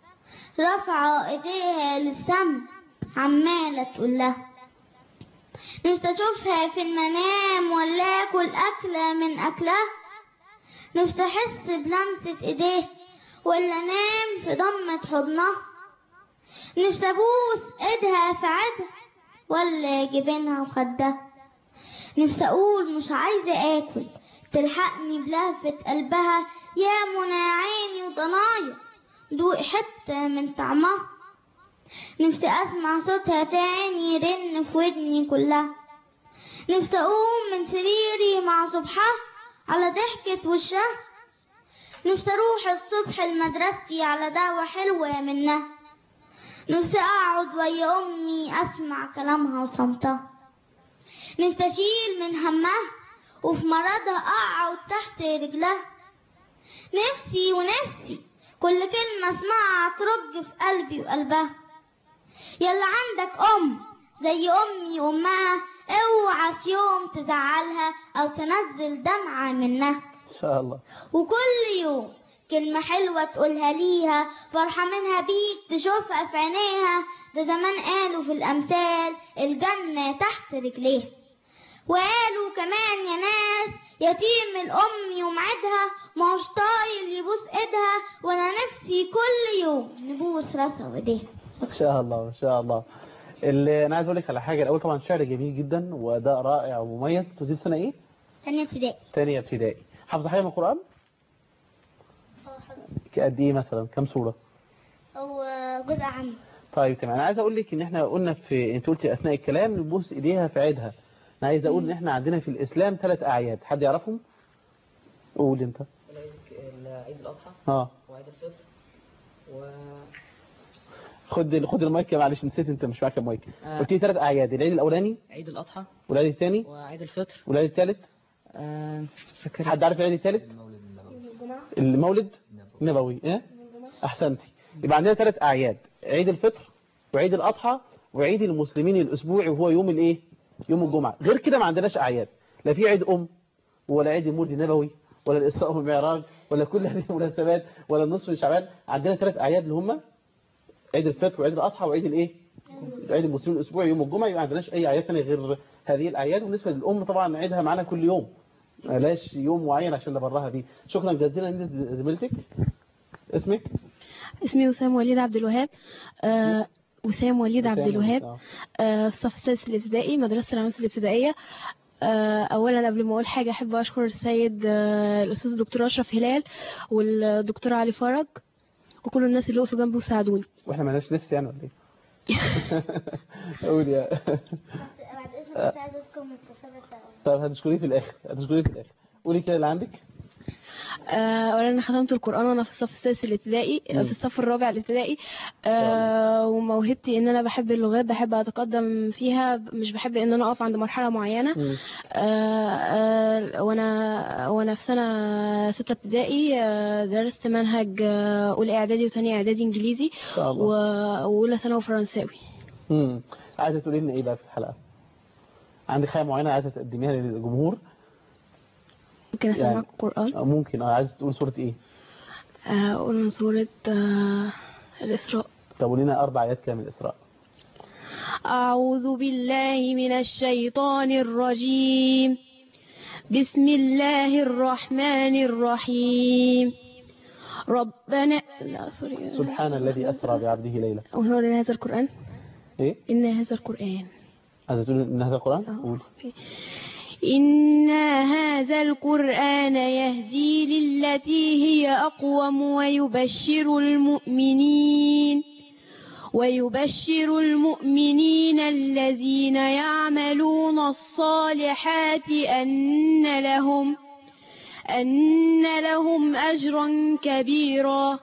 N: رفع ايديها للسما عمالة تقول لها نفسي اشوفها في المنام ولا اكل اكلة من اكلها، نفسي احس بلمسة ايديه ولا انام في ضمة حضنها، نفسي ابوس ايدها في عيدها ولا جبينها وخدها، نفسي اقول مش عايزة اكل تلحقني بلهفة قلبها، يا منى عيني وضنايا دوق حتة من طعمها، نفسي اسمع صوتها تاني يرن في ودني كلها، نفسي اقوم من سريري مع صبحها على ضحكة وشها، نفسي اروح الصبح لمدرستي على دعوة حلوة منها، نفسي اقعد ويا امي اسمع كلامها وصمتها، نفسي اشيل من همها وفي مرضها اقعد تحت رجلها، نفسي ونفسي كل كلمة اسمعها ترج في قلبي وقلبها. يلا عندك ام زي امي وامها اوعى في يوم تزعلها او تنزل دمعة منها
A: ان شاء الله،
N: وكل يوم كلمة حلوة تقولها ليها فرحة منها بيك تشوفها في عينيها. ده زمان قالوا في الامثال الجنة تحت رجليها، وقالوا كمان يا ناس يتيم الام يوم عيدها ما هوش طايل يبوس ايدها، وانا نفسي كل يوم نبوس راسها وايديها.
A: ان شاء الله ان شاء الله. اللي انا عايز اقول لك على حاجه الاول، طبعا شعر جميل جدا واداء رائع ومميز. تزيد سنه ايه؟
N: ثانيه ابتدائي.
A: ثانيه ابتدائي. حافظه حاجه من القران؟ قد ايه مثلا؟ كم سوره؟
N: هو جزء عام.
A: طيب تمام. انا عايز اقول لك ان احنا قلنا في، انت قلتي اثناء الكلام نبوس ايديها في عيدها. انا عايز اقول ان احنا عندنا في الاسلام ثلاث اعياد، حد يعرفهم؟ قول انت.
L: عيد الاضحى
A: اه
L: وعيد الفطر و
A: خد خد المايك معلش، نسيت انت مش معاك المايك.
L: آه.
A: قلت لي ثلاث اعياد، العيد الاولاني
L: عيد الاضحى
A: والعيد الثاني
L: وعيد الفطر
A: والعيد الثالث.
L: آه فاكر.
A: حد عارف العيد الثالث؟ المولد النبوي. ايه احسنتي. يبقى عندنا ثلاث اعياد، عيد الفطر وعيد الاضحى وعيد المسلمين الاسبوعي وهو يوم الايه؟ يوم الجمعه. غير كده ما عندناش اعياد، لا في عيد ام ولا عيد المولد النبوي ولا الاسراء والمعراج ولا كل هذه المناسبات ولا النصف من شعبان. عندنا ثلاث اعياد اللي هم عيد الفطر وعيد الاضحى وعيد الايه؟ عيد المسلمين الاسبوعي يوم الجمعه. يبقى ما عندناش اي اعياد ثانيه غير هذه الاعياد. وبالنسبه للام طبعا عيدها معانا كل يوم، بلاش يوم معين عشان نبرها بيه. شكرا جزيلا لزميلتك. اسمك؟
O: اسمي وسام وليد عبد الوهاب. آه وسام وليد عبد الوهاب. آه الصف السادس الابتدائي، مدرسه العنوس الابتدائيه. آه اولا قبل ما اقول حاجه احب اشكر السيد آه الاستاذ الدكتور اشرف هلال والدكتور علي فرج وكل الناس اللي وقفوا جنبي وساعدوني.
A: واحنا مالناش نفس يعني ولا ايه؟ قول يا
N: بعد اذنك كنت عايز اذكر مستشار الثانوي.
A: طب هتشكريه في الاخر، هتشكريه في الاخر. قولي كده اللي عندك.
O: اولا انا ختمت القران وانا في الصف السادس الابتدائي، في الصف الرابع الابتدائي. أه وموهبتي ان انا بحب اللغات، بحب اتقدم فيها، مش بحب ان انا اقف عند مرحله معينه. أه أه وانا وانا في سنه سته ابتدائي درست منهج اولى اعدادي وثانيه اعدادي انجليزي واولى ثانوي فرنساوي.
A: امم عايزه تقولي لنا ايه بقى في الحلقه؟ عندك حاجة معينة عايزة تقدميها للجمهور؟
O: ممكن أسمعك يعني القرآن؟
A: ممكن. اه عايزة تقول سورة ايه؟
O: أقول من سورة آه الإسراء.
A: طب قولينا أربع آيات كده من الإسراء.
O: أعوذ بالله من الشيطان الرجيم. بسم الله الرحمن الرحيم. ربنا لا سوري
A: سبحان الذي أسرى بعبده ليلة.
O: وهو هذا القرآن؟
A: إيه؟
O: إن هذا القرآن.
A: عايزة تقول إن هذا القرآن؟ قول.
O: إن هذا القرآن يهدي للتي هي أقوم ويبشر المؤمنين ويبشر المؤمنين الذين يعملون الصالحات أن لهم أن لهم أجرا كبيرا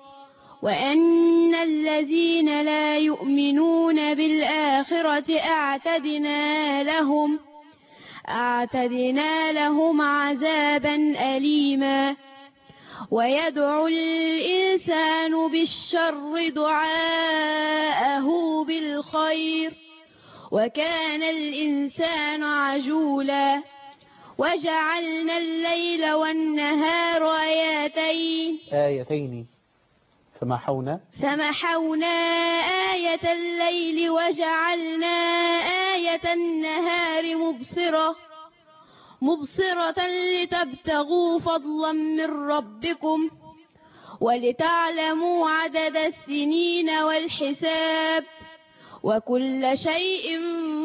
O: وأن الذين لا يؤمنون بالآخرة أعتدنا لهم أعتدنا لهم عذابا أليما. ويدعو الإنسان بالشر دعاءه بالخير وكان الإنسان عجولا. وجعلنا الليل والنهار آيتين
A: آيتين فمحونا
O: فمحونا آية الليل وجعلنا آية النهار مبصرة مبصرة لتبتغوا فضلا من ربكم ولتعلموا عدد السنين والحساب وكل شيء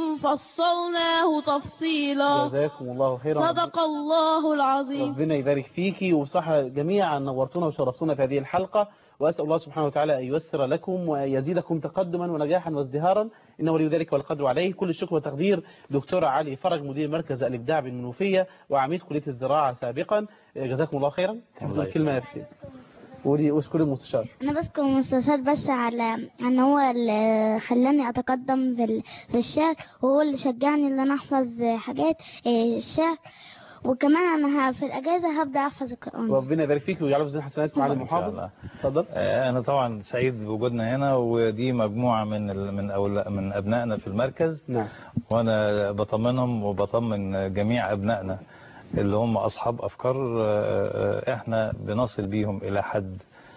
O: فصلناه تفصيلا.
A: جزاكم الله خيرا.
O: صدق الله العظيم.
A: ربنا يبارك فيكي وصحة جميعا، نورتونا وشرفتونا في هذه الحلقة، وأسأل الله سبحانه وتعالى أن ييسر لكم ويزيدكم تقدما ونجاحا وازدهارا، إنه ولي ذلك والقدر عليه. كل الشكر والتقدير دكتور علي فرج مدير مركز الإبداع بالمنوفية وعميد كلية الزراعة سابقا، جزاكم الله خيرا. كلمة يا بشير. ودي أشكر المستشار.
N: أنا بشكر المستشار بس على أن هو اللي خلاني أتقدم في الشعر، وهو اللي شجعني إن أنا أحفظ حاجات الشعر، وكمان أنا في الأجازة هبدأ أحفظ القرآن.
A: ربنا يبارك فيك ويجعله في زين حسنات معالي المحافظ. اتفضل.
J: أنا طبعا سعيد بوجودنا هنا، ودي مجموعة من من أول من أبنائنا في المركز.
A: نعم.
J: وأنا بطمنهم وبطمن جميع أبنائنا اللي هم أصحاب أفكار إحنا بنصل بيهم إلى حد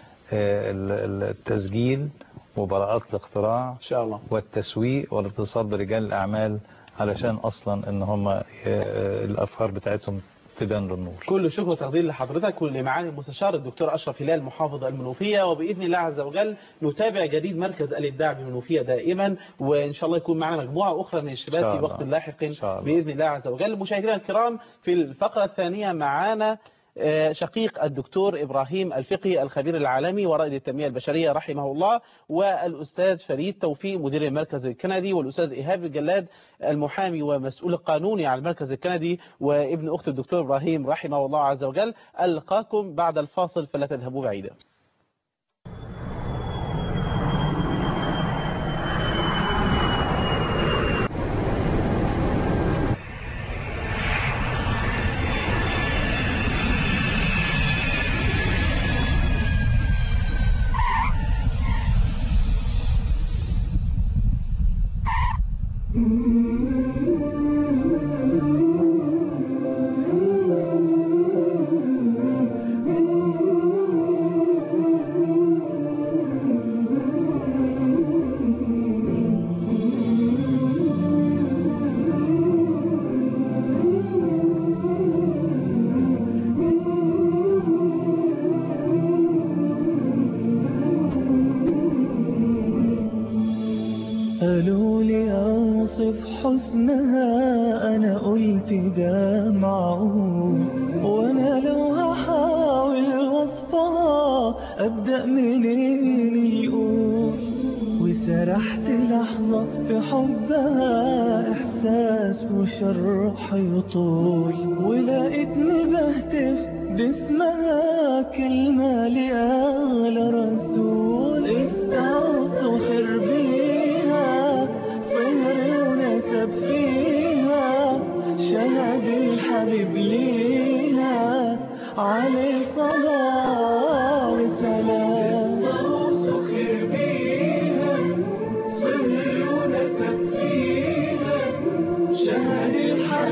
J: التسجيل وبراءات الاختراع
A: إن شاء الله
J: والتسويق والاتصال برجال الأعمال، علشان أصلا إن هم الأفكار بتاعتهم تبان للنور.
A: كل شكر وتقدير لحضرتك ولمعالي المستشار الدكتور أشرف هلال محافظ المنوفية، وبإذن الله عز وجل نتابع جديد مركز الإبداع بالمنوفية دائما، وإن شاء الله يكون معنا مجموعة أخرى من الشباب في وقت لاحق بإذن الله عز وجل. مشاهدينا الكرام، في الفقرة الثانية معنا شقيق الدكتور إبراهيم الفقي الخبير العالمي ورائد التنمية البشرية رحمه الله، والأستاذ فريد توفيق مدير المركز الكندي، والأستاذ إيهاب الجلاد المحامي ومسؤول القانوني على المركز الكندي وابن أخت الدكتور إبراهيم رحمه الله عز وجل. ألقاكم بعد الفاصل فلا تذهبوا بعيدا.
P: قالوا لي أوصف حسنها، أنا قلت ده معقول، وأنا لو هحاول وصفها أبدأ منين يقول. وسرحت لحظة في حبها، إحساس وشرح يطول، ولقيتني بهتف باسمها كلمة لأغلى رسول. استعصوا حربيها صهر ونسب فيها، شهد الحبيب ليها عليه صلاة وسلام. استعصوا حربيها صهر ونسب فيها، شهد الحبيب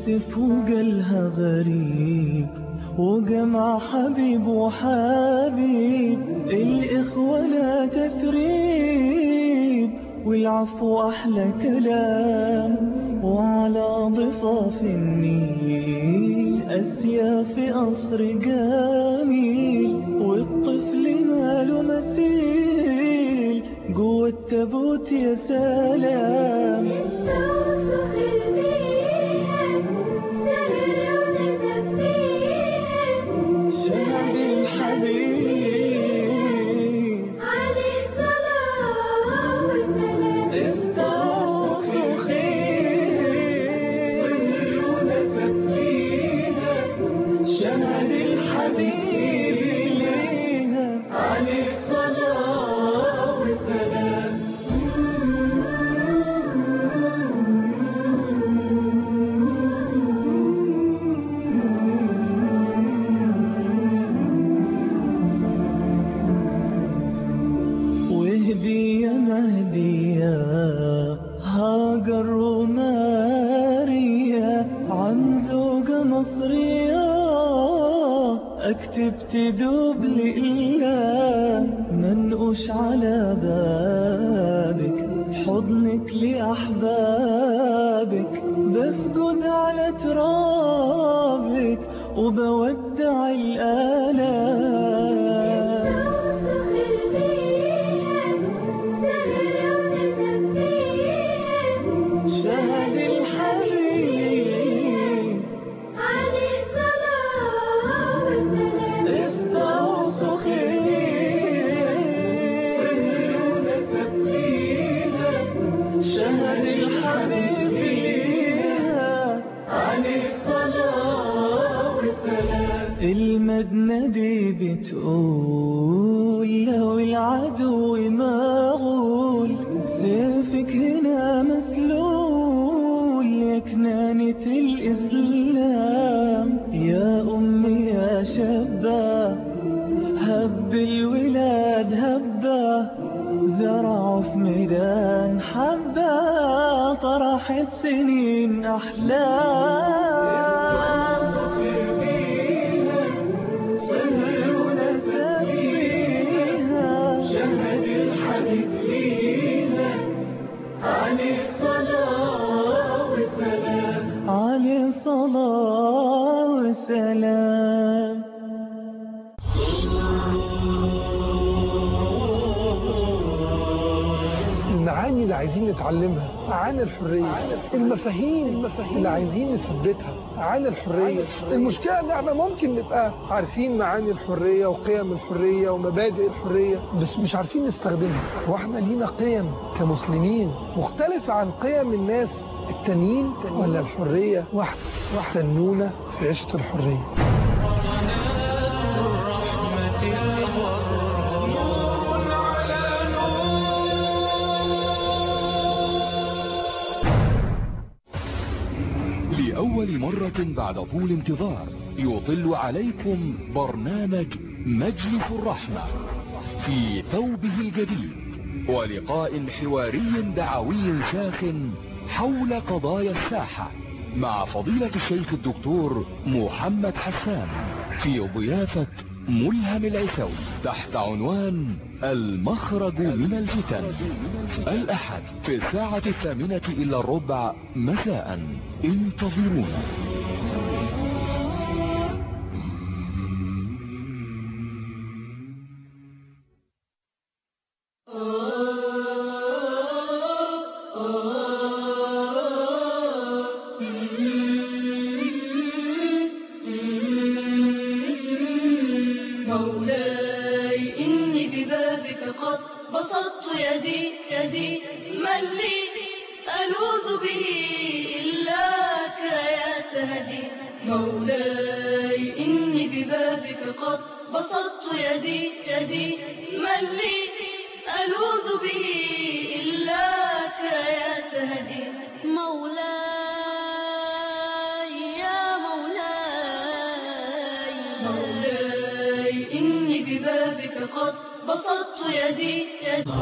P: يوسف وقالها غريب وجمع حبيب وحبيب، الإخوة لا تفريب والعفو أحلى كلام، وعلى ضفاف النيل أسياف قصر جميل، والطفل ماله مثيل جوه التابوت يا سلام. شهد الحبيب عليه الصلاة والسلام، استوصوا خير صلونا سفينة، شهد الحبيب لينا عليه الصلاة والسلام. وهدية مهدية هاجر وماريا عن زوجة مصرية، اكتب تدوب لله منقوش على بابك، حضنك لأحبابك بسجد على ترابك وبودع الآلام. شهد الحبيب عليه الصلاة والسلام، استوصوا خير صلونا سفينة، شهد الحبيب ليها عليه الصلاة والسلام. المدنة دي بتقول لو العدو مغول، سيفك هنا مسلول يا كنانة الإسلام، يا أمي يا شابة هب الولاد هبة، زرعوا في ميدان حبة طرحت سنين أحلام. صلونا سفيها شهد الحبيب لينا عليه الصلاة والسلام، عليه الصلاة والسلام.
Q: المعاني اللي عايزين نتعلمها عن الحرية، المفاهيم اللي عايزين نثبتها عن الحرية. المشكلة ان احنا ممكن نبقى عارفين معاني الحرية وقيم الحرية ومبادئ الحرية بس مش عارفين نستخدمها. واحنا لينا قيم كمسلمين مختلفة عن قيم الناس التانيين، ولا الحرية واحدة؟ واحتنونا في عيشة الحرية.
C: لأول مرة بعد طول انتظار يطل عليكم برنامج مجلس الرحمة في ثوبه الجديد، ولقاء حواري دعوي ساخن حول قضايا الساحة مع فضيلة الشيخ الدكتور محمد حسان في ضيافة ملهم العسوي تحت عنوان المخرج من الفتن، الأحد في الساعة الثامنة إلا الربع مساء. انتظرونا.
R: بسطت يدي يدي من لي ألوذ به إلاك يا سندي. مولاي إني ببابك قد بسطت يدي يدي من لي ألوذ به إلاك يا سندي. مولاي يا مولاي مولاي إني ببابك قد بسطت يدي يدي.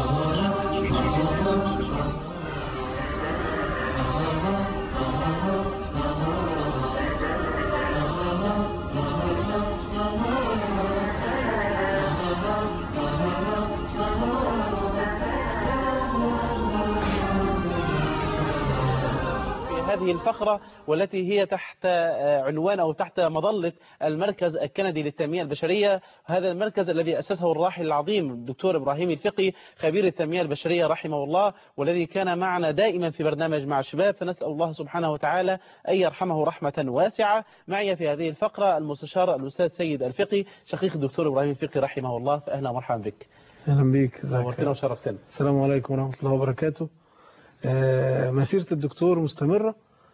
A: هذه الفقرة والتي هي تحت عنوان أو تحت مظلة المركز الكندي للتنمية البشرية. هذا المركز الذي أسسه الراحل العظيم الدكتور إبراهيم الفقي خبير التنمية البشرية رحمه الله، والذي كان معنا دائما في برنامج مع الشباب، فنسأل الله سبحانه وتعالى أن يرحمه رحمة واسعة. معي في هذه الفقرة المستشار الأستاذ سيد الفقي شقيق الدكتور إبراهيم الفقي رحمه الله، فأهلا ومرحبا بك.
S: أهلا بك.
A: نورتنا وشرفتنا.
S: السلام عليكم ورحمة الله وبركاته. آه مسيرة الدكتور مستمرة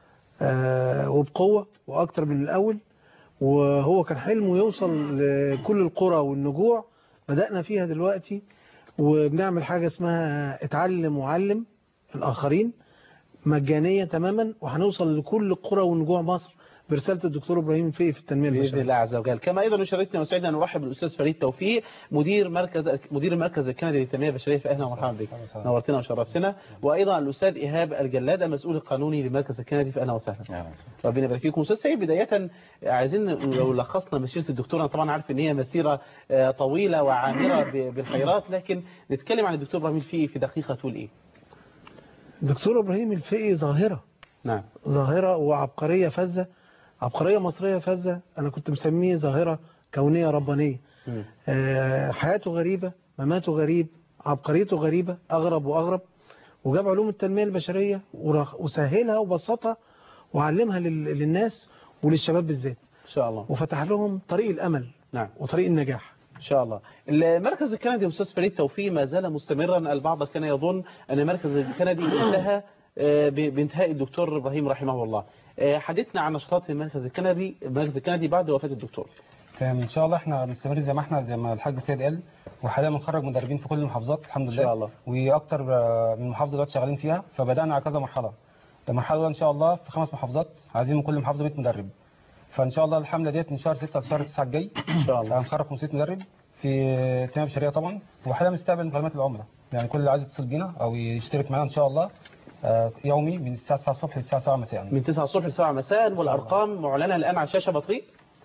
S: آه وبقوة وأكتر من الأول، وهو كان حلمه يوصل لكل القرى والنجوع. بدأنا فيها دلوقتي وبنعمل حاجة اسمها اتعلم وعلم الآخرين مجانية تماما، وهنوصل لكل القرى ونجوع مصر برسالة الدكتور إبراهيم الفقي في التنمية البشرية
A: بإذن الله عز وجل. كما أيضا يشرفنا وسعدنا أن نرحب بالأستاذ فريد توفيق مدير مركز مدير المركز الكندي للتنمية البشرية، فأهلا ومرحبا بك. نورتنا وشرفتنا. وأيضا الأستاذ إيهاب الجلاد المسؤول القانوني للمركز الكندي، فأهلا وسهلا. ربنا يبارك فيكم. أستاذ سعيد، بداية عايزين لو لخصنا مسيرة الدكتور، أنا طبعا عارف إن هي مسيرة طويلة وعامرة بالخيرات، لكن نتكلم عن الدكتور إبراهيم الفقي في دقيقة تقول إيه؟
S: الدكتور إبراهيم الفقي ظاهرة
A: نعم
S: ظاهرة وعبقرية فذة، عبقرية مصرية فذة. أنا كنت مسميه ظاهرة كونية ربانية. آه حياته غريبة، مماته غريب، عبقريته غريبة، أغرب وأغرب. وجاب علوم التنمية البشرية وسهلها وبسطها وعلمها للناس وللشباب بالذات
A: إن شاء الله،
S: وفتح لهم طريق الأمل
A: نعم
S: وطريق النجاح
A: إن شاء الله. المركز الكندي أستاذ فريد توفيق ما زال مستمرا. البعض كان يظن أن المركز الكندي انتهى بانتهاء الدكتور إبراهيم رحمه الله. حدثنا عن نشاطات المركز الكندي المركز الكندي بعد وفاة الدكتور.
T: تمام ان شاء الله احنا مستمرين زي ما احنا زي ما الحاج سيد قال، وحاليا بنخرج مدربين في كل المحافظات الحمد لله
A: ان شاء الله،
T: واكتر من محافظه دلوقتي شغالين فيها. فبدانا على كذا مرحله. المرحله الاولى ان شاء الله في خمس محافظات، عايزين من كل محافظه مية مدرب. فان شاء الله الحمله ديت من شهر ستة لشهر تسعة الجاي
A: ان شاء الله
T: هنخرج خمسمية مدرب في التنميه البشريه طبعا. وحاليا بنستقبل مكالمات العملاء، يعني كل اللي عايز يتصل بينا او يشترك معانا ان شاء الله يومي من الساعه تسعة الصبح للساعه سبعة مساء.
A: من تسعة الصبح للساعة مساء. والارقام معلنه الان على الشاشه. بطريق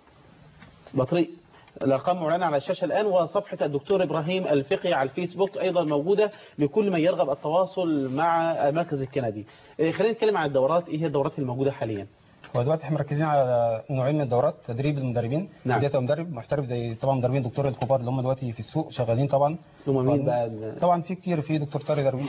A: بطريق الارقام معلنه على الشاشه الان، وصفحه الدكتور ابراهيم الفقي على الفيسبوك ايضا موجوده لكل من يرغب التواصل مع المركز الكندي. خلينا نتكلم عن الدورات. ايه هي الدورات الموجوده حاليا؟
T: هو دلوقتي احنا مركزين على نوعين من الدورات، تدريب المدربين.
A: نعم.
T: بدايه مدرب محترف زي طبعا مدربين دكتور الكبار اللي هم دلوقتي في السوق شغالين طبعا.
A: هم مين بقى؟
T: طبعا في كتير، في دكتور طارق درويش،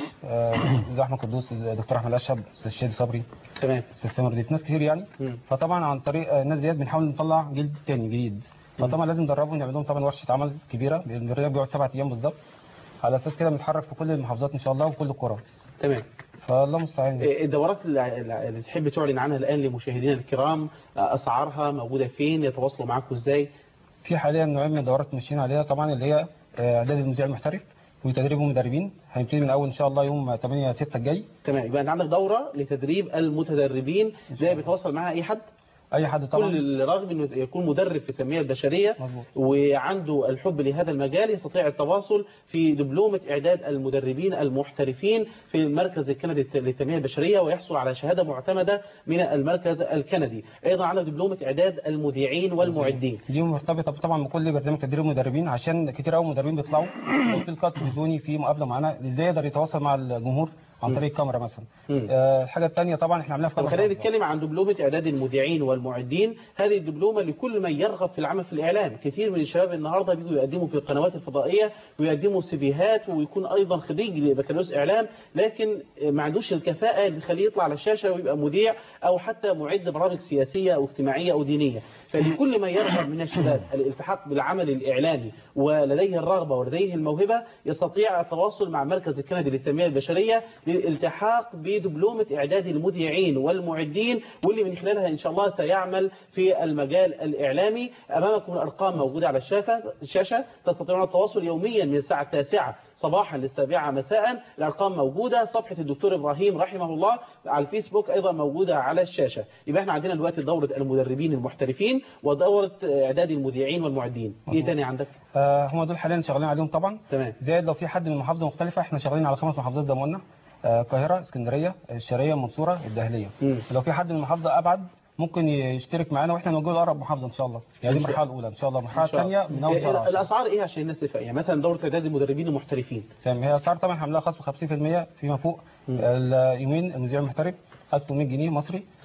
T: زي احمد قدوس، دكتور احمد اشهب، استاذ شادي صبري،
A: تمام،
T: استاذ سامر ديف، ناس كتير يعني. م. فطبعا عن طريق الناس ديت بنحاول نطلع جيل تاني جديد. فطبعا لازم ندربهم، نعمل لهم طبعا ورشه عمل كبيره، البرنامج بيقعد سبعة ايام بالظبط. على اساس كده بنتحرك في كل المحافظات ان شاء الله وكل القرى.
A: تمام.
T: فالله المستعان.
A: الدورات اللي تحب تعلن عنها الان لمشاهدينا الكرام، اسعارها موجوده فين؟ يتواصلوا معاكم ازاي؟
T: في حاليا نوعين من الدورات ماشيين عليها طبعا، اللي هي اعداد المذيع المحترف وتدريب المدربين. هنبتدي من اول ان شاء الله يوم ثمانية ستة الجاي.
A: تمام. يبقى انت عندك دوره لتدريب المتدربين، ده بيتواصل معاها اي حد؟
T: اي حد طبعا،
A: كل اللي راغب انه يكون مدرب في التنميه البشريه
T: مظبوط،
A: وعنده الحب لهذا المجال يستطيع التواصل في دبلومه اعداد المدربين المحترفين في المركز الكندي للتنميه البشريه، ويحصل على شهاده معتمده من المركز الكندي. ايضا عندنا دبلومه اعداد المذيعين والمعدين،
T: دي مرتبطه طبعا بكل برنامج تدريب المدربين، عشان كتير قوي مدربين بيطلعوا في اللقاء التلفزيوني في مقابله معانا ازاي يقدر يتواصل مع الجمهور عن طريق الكاميرا مثلا. آه الحاجه الثانيه طبعا احنا عاملينها في
A: خلينا نتكلم عن دبلومه اعداد المذيعين والمعدين. هذه الدبلومه لكل من يرغب في العمل في الاعلام. كثير من الشباب النهارده بيجوا يقدموا في القنوات الفضائيه ويقدموا سيفيهات ويكون ايضا خريج بكالوريوس اعلام، لكن ما عندوش الكفاءه اللي تخليه يطلع على الشاشه ويبقى مذيع او حتى معد برامج سياسيه او اجتماعيه او دينيه. فلكل من يرغب من الشباب الالتحاق بالعمل الإعلامي ولديه الرغبة ولديه الموهبة يستطيع التواصل مع مركز الكندي للتنمية البشرية للالتحاق بدبلومة إعداد المذيعين والمعدين، واللي من خلالها إن شاء الله سيعمل في المجال الإعلامي. أمامكم الأرقام موجودة على الشاشة، تستطيعون التواصل يوميا من الساعة التاسعة صباحا للسابعة مساء. الأرقام موجودة، صفحة الدكتور إبراهيم رحمه الله على الفيسبوك أيضا موجودة على الشاشة. يبقى احنا عندنا دلوقتي دورة المدربين المحترفين ودورة إعداد المذيعين والمعدين. إيه تاني عندك؟
T: آه هم دول حاليا شغالين عليهم طبعا.
A: تمام.
T: زائد لو في حد من محافظة مختلفة، احنا شغالين على خمس محافظات زي ما قلنا، القاهرة، اسكندرية، الشرقية، المنصورة، الدهلية. م. لو في حد من محافظة أبعد ممكن يشترك معانا واحنا موجود اقرب محافظه ان شاء الله. يعني دي المرحله الاولى ان شاء الله. المرحله الثانيه من اول شهر.
A: الاسعار ايه عشان الناس تفهم؟ يعني مثلا دوره اعداد المدربين المحترفين
T: تمام، هي اسعار طبعا عاملاها خصم خمسين في المية فيما فوق. اليومين المذيع المحترف ألف ومية جنيه مصري.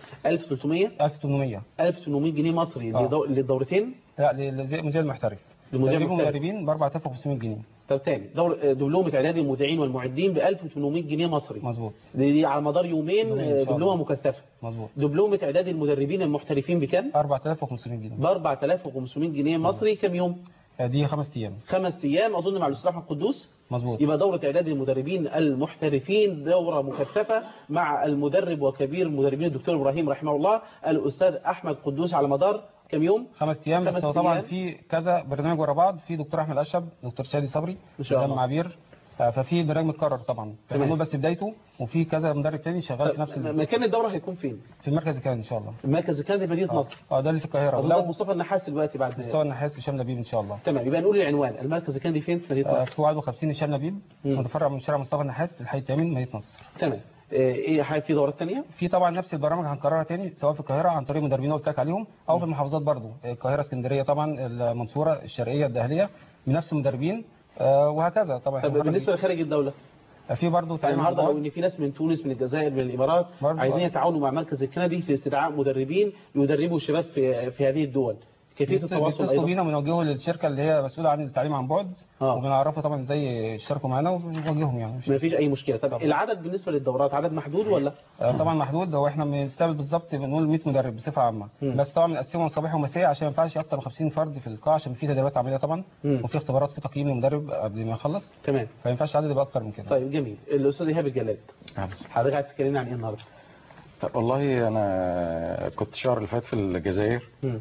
A: ألف وثلاثمية
T: ألف وثمانمية
A: ألف وثمانمية جنيه مصري
T: آه.
A: لدو... للدورتين؟
T: لا للمذيع المحترف.
A: للمذيع
T: تدريب
A: المحترف
T: المدربين ب أربعة آلاف وخمسمية جنيه.
A: طب تاني دور دبلومه اعداد المذيعين والمعدين ب ألف وثمانمية جنيه مصري.
T: مظبوط.
A: دي على مدار يومين دبلومه مكثفه.
T: مظبوط.
A: دبلومه اعداد المدربين المحترفين بكام؟
T: أربعة آلاف وخمسمية جنيه.
A: ب أربعة آلاف وخمسمية جنيه مصري. كم يوم؟
T: دي خمس ايام.
A: خمس ايام اظن مع الاستاذ احمد قدوس.
T: مظبوط.
A: يبقى دوره اعداد المدربين المحترفين دوره مكثفه مع المدرب وكبير المدربين الدكتور ابراهيم رحمه الله الاستاذ احمد قدوس على مدار كم يوم؟
T: خمس ايام. بس هو طبعا في كذا برنامج ورا بعض، في دكتور احمد اشهب، دكتور شادي صبري، مدام عبير، ففي برنامج متكرر طبعا. تمام. بس بدايته وفي كذا مدرب تاني شغال في نفس
A: مكان الدوره هيكون فين؟
T: في المركز الكندي ان شاء الله.
A: المركز الكندي في مدينه نصر.
T: اه ده اللي في القاهره.
A: لو مصطفى النحاس دلوقتي بعد
T: مصطفى النحاس هشام لبيب ان شاء الله.
A: تمام. يبقى نقول العنوان المركز الكندي فين في مدينه نصر؟
T: آه في واحد وخمسين هشام لبيب، متفرع من شارع مصطفى النحاس الحي الثامن مدينه نصر.
A: تمام. ايه حاجه في دورات ثانيه؟
T: في طبعا نفس البرامج هنكررها تاني سواء في القاهره عن طريق المدربين اللي قلت لك عليهم او في المحافظات برضو، القاهره، اسكندريه طبعا، المنصوره، الشرقيه، الدهليه، بنفس المدربين آه وهكذا طبعا.
A: طب بالنسبه لخارج الدوله؟
T: في برضه
A: يعني النهارده لو ان في ناس من تونس من الجزائر من الامارات عايزين يتعاونوا مع مركز الكندي في استدعاء مدربين يدربوا الشباب في في هذه الدول، كيفيه التواصل؟
T: بيتصلوا بينا ونوجهه للشركه اللي هي مسؤوله عن التعليم عن بعد
A: آه.
T: وبنعرفه طبعا ازاي يشتركوا معانا ونوجههم يعني.
A: ما فيش اي مشكله. طب طبعا. العدد بالنسبه للدورات عدد محدود ولا؟
T: آه طبعا محدود. هو احنا بنستقبل بالظبط بنقول مية مدرب بصفه عامه. م. بس طبعا بنقسمهم صباحي ومسائي عشان ما ينفعش اكتر من خمسين فرد في القاعه عشان في تدريبات عمليه طبعا. م. وفي اختبارات في تقييم المدرب قبل ما يخلص.
A: تمام.
T: فما ينفعش عدد يبقى اكتر من كده.
A: طيب جميل. الاستاذ ايهاب الجلاد حضرتك عايز تكلمنا عن ايه النهارده؟
U: والله انا كنت الشهر اللي فات في الجزائر م.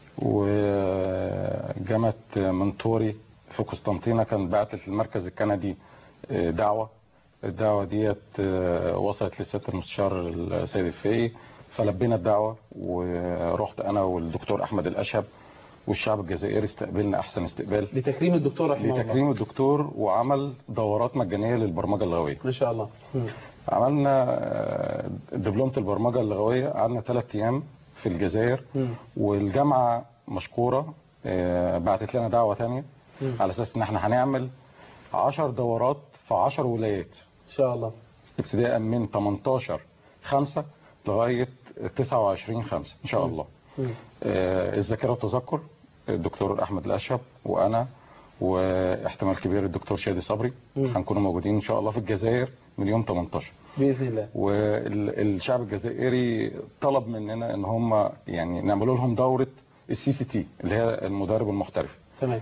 U: وجامعة منطوري في قسطنطينة كان بعتت للمركز الكندي دعوة. الدعوة ديت وصلت لسيادة المستشار السيد الفقي فلبينا الدعوة ورحت أنا والدكتور أحمد الأشهب والشعب الجزائري استقبلنا أحسن استقبال
A: لتكريم الدكتور رحمه الله.
U: لتكريم الدكتور وعمل دورات مجانية للبرمجة اللغوية.
A: ما شاء الله. م.
U: عملنا دبلومة البرمجة اللغوية قعدنا ثلاث أيام في الجزائر. م. والجامعة مشكورة بعتت لنا دعوة ثانية على أساس إن احنا هنعمل عشر دورات في عشر ولايات
A: إن شاء الله
U: ابتداء من تمنتاشر خمسة لغاية تسعة وعشرين خمسة إن شاء الله. الذاكرة والتذكر الدكتور أحمد الأشهب وأنا واحتمال كبير الدكتور شادي صبري هنكونوا موجودين إن شاء الله في الجزائر من يوم تمنتاشر
A: بإذن الله.
U: والشعب الجزائري طلب مننا ان هم يعني نعملوا لهم دورة السي سي تي اللي هي المدرب المحترف.
A: تمام.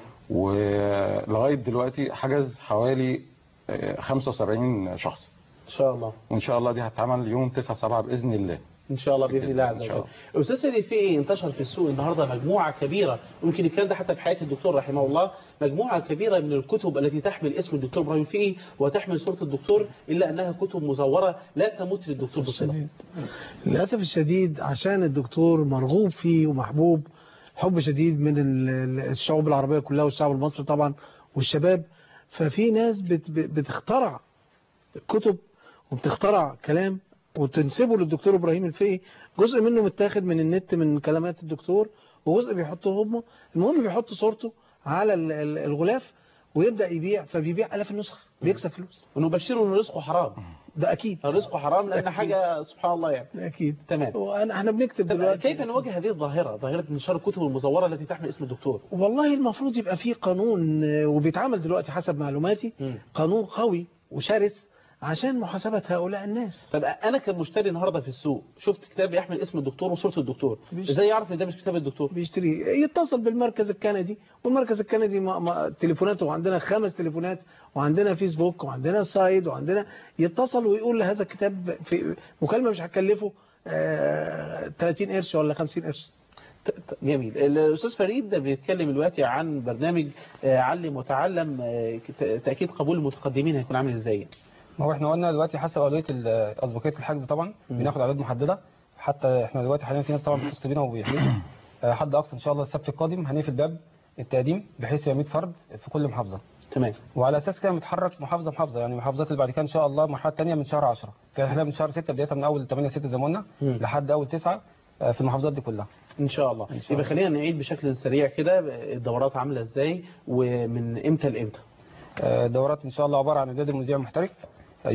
U: ولغاية دلوقتي حجز حوالي خمسة وسبعين شخص
A: ان شاء الله.
U: وان شاء الله دي هتعمل يوم تسعة سبعة باذن الله.
A: ان شاء الله باذن الله عز وجل. استاذ سيدي في انتشر في السوق النهارده مجموعه كبيره يمكن الكلام ده حتى في حياه الدكتور رحمه الله، مجموعه كبيره من الكتب التي تحمل اسم الدكتور ابراهيم الفقي وتحمل صوره الدكتور الا انها كتب مزوره لا تمت للدكتور بصله.
S: للاسف الشديد عشان الدكتور مرغوب فيه ومحبوب حب شديد من الشعوب العربيه كلها والشعب المصري طبعا والشباب، ففي ناس بتخترع كتب وبتخترع كلام وتنسبه للدكتور ابراهيم الفقي، جزء منه متاخد من النت من كلمات الدكتور وجزء بيحطه هم، المهم بيحط صورته على الغلاف ويبدا يبيع، فبيبيع الاف النسخ بيكسب فلوس.
A: ونبشره ان رزقه حرام.
S: ده اكيد
A: رزقه حرام لان حاجه سبحان الله يعني.
S: اكيد.
A: تمام.
S: وانا احنا بنكتب دلوقتي.
A: كيف نواجه هذه الظاهره، ظاهره انتشار الكتب المزوره التي تحمل اسم الدكتور؟
S: والله المفروض يبقى في قانون وبيتعمل دلوقتي حسب معلوماتي م. قانون قوي وشرس عشان محاسبة هؤلاء الناس.
A: طب انا كمشتري النهارده في السوق شفت كتاب يحمل اسم الدكتور وصورة الدكتور، ازاي يعرف ان ده مش كتاب الدكتور؟
S: بيشتري يتصل بالمركز الكندي، والمركز الكندي ما ما تليفوناته، وعندنا خمس تليفونات وعندنا فيسبوك وعندنا سايد وعندنا، يتصل ويقول هذا الكتاب في مكالمة مش هتكلفه آه ثلاثين قرش ولا خمسين قرش.
A: جميل. الاستاذ فريد بيتكلم دلوقتي عن برنامج علم وتعلم، تاكيد قبول المتقدمين هيكون عامل ازاي؟
T: ما هو احنا قلنا دلوقتي حسب اولويه اسبقيه الحجز طبعا بناخد اعداد محدده، حتى احنا دلوقتي حاليا في ناس طبعا بتتصل بينا وبيحجزوا حد اقصى ان شاء الله السبت القادم هنقفل باب التقديم بحيث يبقى مية فرد في كل محافظه.
A: تمام.
T: وعلى اساس كده متحرك محافظه محافظه، يعني المحافظات اللي بعد كده ان شاء الله المرحله الثانيه من شهر عشرة، فاحنا من شهر ستة بدايه من اول ثمانية ستة زي ما قلنا لحد اول تسعة في المحافظات دي كلها
A: ان شاء الله. يبقى خلينا نعيد بشكل سريع كده الدورات عامله ازاي ومن امتى لامتى؟
T: الدورات ان شاء الله عباره عن اعداد المذيع المحترف يومين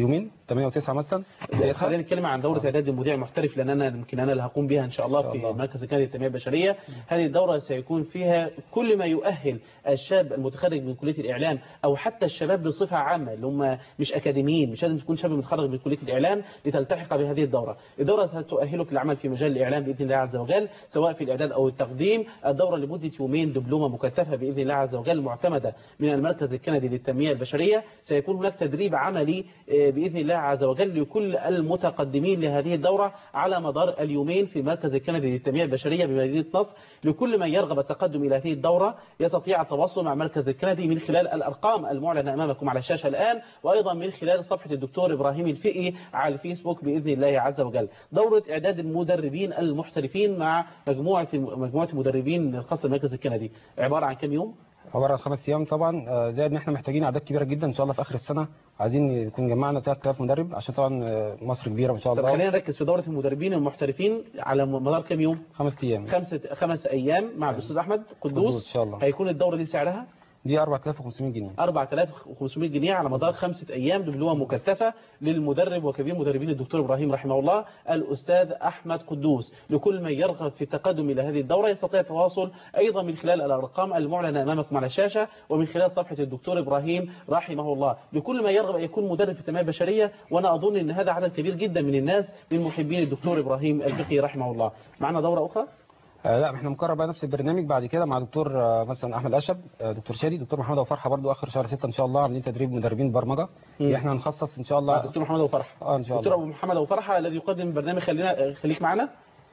T: ثمانية وتسعة مثلا.
A: خلينا نتكلم عن دوره اعداد المذيع المحترف، لان انا يمكن انا اللي هقوم بها ان شاء الله في مركز الكندي للتنميه البشريه. هذه الدوره سيكون فيها كل ما يؤهل الشاب المتخرج من كليه الاعلام او حتى الشباب بصفه عامه اللي هم مش اكاديميين، مش لازم تكون شاب متخرج من كليه الاعلام لتلتحق بهذه الدوره. الدوره ستؤهلك للعمل في مجال الاعلام باذن الله عز وجل، سواء في الاعداد او التقديم. الدوره لمده يومين دبلومه مكثفه باذن الله عز وجل معتمده من المركز الكندي للتنميه البشريه. سيكون هناك تدريب عملي باذن الله عز وجل لكل المتقدمين لهذه الدوره على مدار اليومين في مركز الكندي للتنميه البشريه بمدينه نصر. لكل من يرغب التقدم الى هذه الدوره يستطيع التواصل مع مركز الكندي من خلال الارقام المعلنه امامكم على الشاشه الان، وايضا من خلال صفحه الدكتور ابراهيم الفقي على الفيسبوك باذن الله عز وجل. دوره اعداد المدربين المحترفين مع مجموعه مجموعه مدربين الخاصه بالمركز الكندي عباره عن كم يوم؟
T: عباره عن خمس ايام طبعا، زائد ان احنا محتاجين اعداد كبيره جدا ان شاء الله في اخر السنه، عايزين يكون جمعنا ثلاثة آلاف مدرب عشان طبعا مصر كبيره ان شاء الله.
A: طب خلينا نركز في دوره المدربين المحترفين على مدار كم يوم؟
T: خمس ايام.
A: خمسه خمس ايام مع الاستاذ احمد قدوس
T: ان شاء الله.
A: هيكون الدوره دي سعرها
T: دي أربعة آلاف وخمسمائة جنيه.
A: أربعة آلاف وخمسمائة جنيه على مدار خمسة أيام دبلومة مكثفة للمدرب وكبير مدربين الدكتور إبراهيم رحمه الله الأستاذ أحمد قدوس. لكل من يرغب في التقدم إلى هذه الدورة يستطيع التواصل أيضا من خلال الأرقام المعلنة أمامكم على الشاشة ومن خلال صفحة الدكتور إبراهيم رحمه الله. لكل من يرغب أن يكون مدرب في التنمية البشرية، وأنا أظن أن هذا عدد كبير جدا من الناس من محبين الدكتور إبراهيم الفقي رحمه الله. معنا دورة أخرى؟
T: آه لا احنا مقرر بقى نفس البرنامج بعد كده مع دكتور آه مثلا احمد اشب، آه دكتور شادي، دكتور محمد ابو فرحه برضو اخر شهر ستة ان شاء الله عاملين تدريب مدربين برمجه. احنا هنخصص ان شاء الله
A: دكتور محمد ابو فرحه.
T: اه ان شاء الله.
A: دكتور ابو محمد ابو فرحه الذي يقدم برنامج خلينا خليك معنا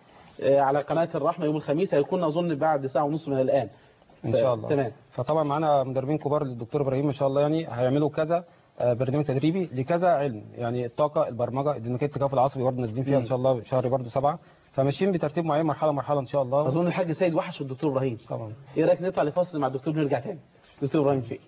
A: آه على قناه الرحمه يوم الخميس، هيكون اظن بعد ساعه ونص من الان
T: ان شاء الله.
A: تمام.
T: فطبعا معانا مدربين كبار للدكتور ابراهيم ان شاء الله، يعني هيعملوا كذا آه برنامج تدريبي لكذا علم، يعني الطاقه، البرمجه، الديناميكيه، التكافل العصبي برضه نازلين فيها ان شاء الله شهر برضه سبعة، فماشيين بترتيب معين مرحله مرحله ان شاء الله.
A: اظن الحاج سيد وحش والدكتور ابراهيم
T: طبعا.
A: ايه رايك نطلع لفاصل مع الدكتور ونرجع تاني؟ دكتور ابراهيم فين؟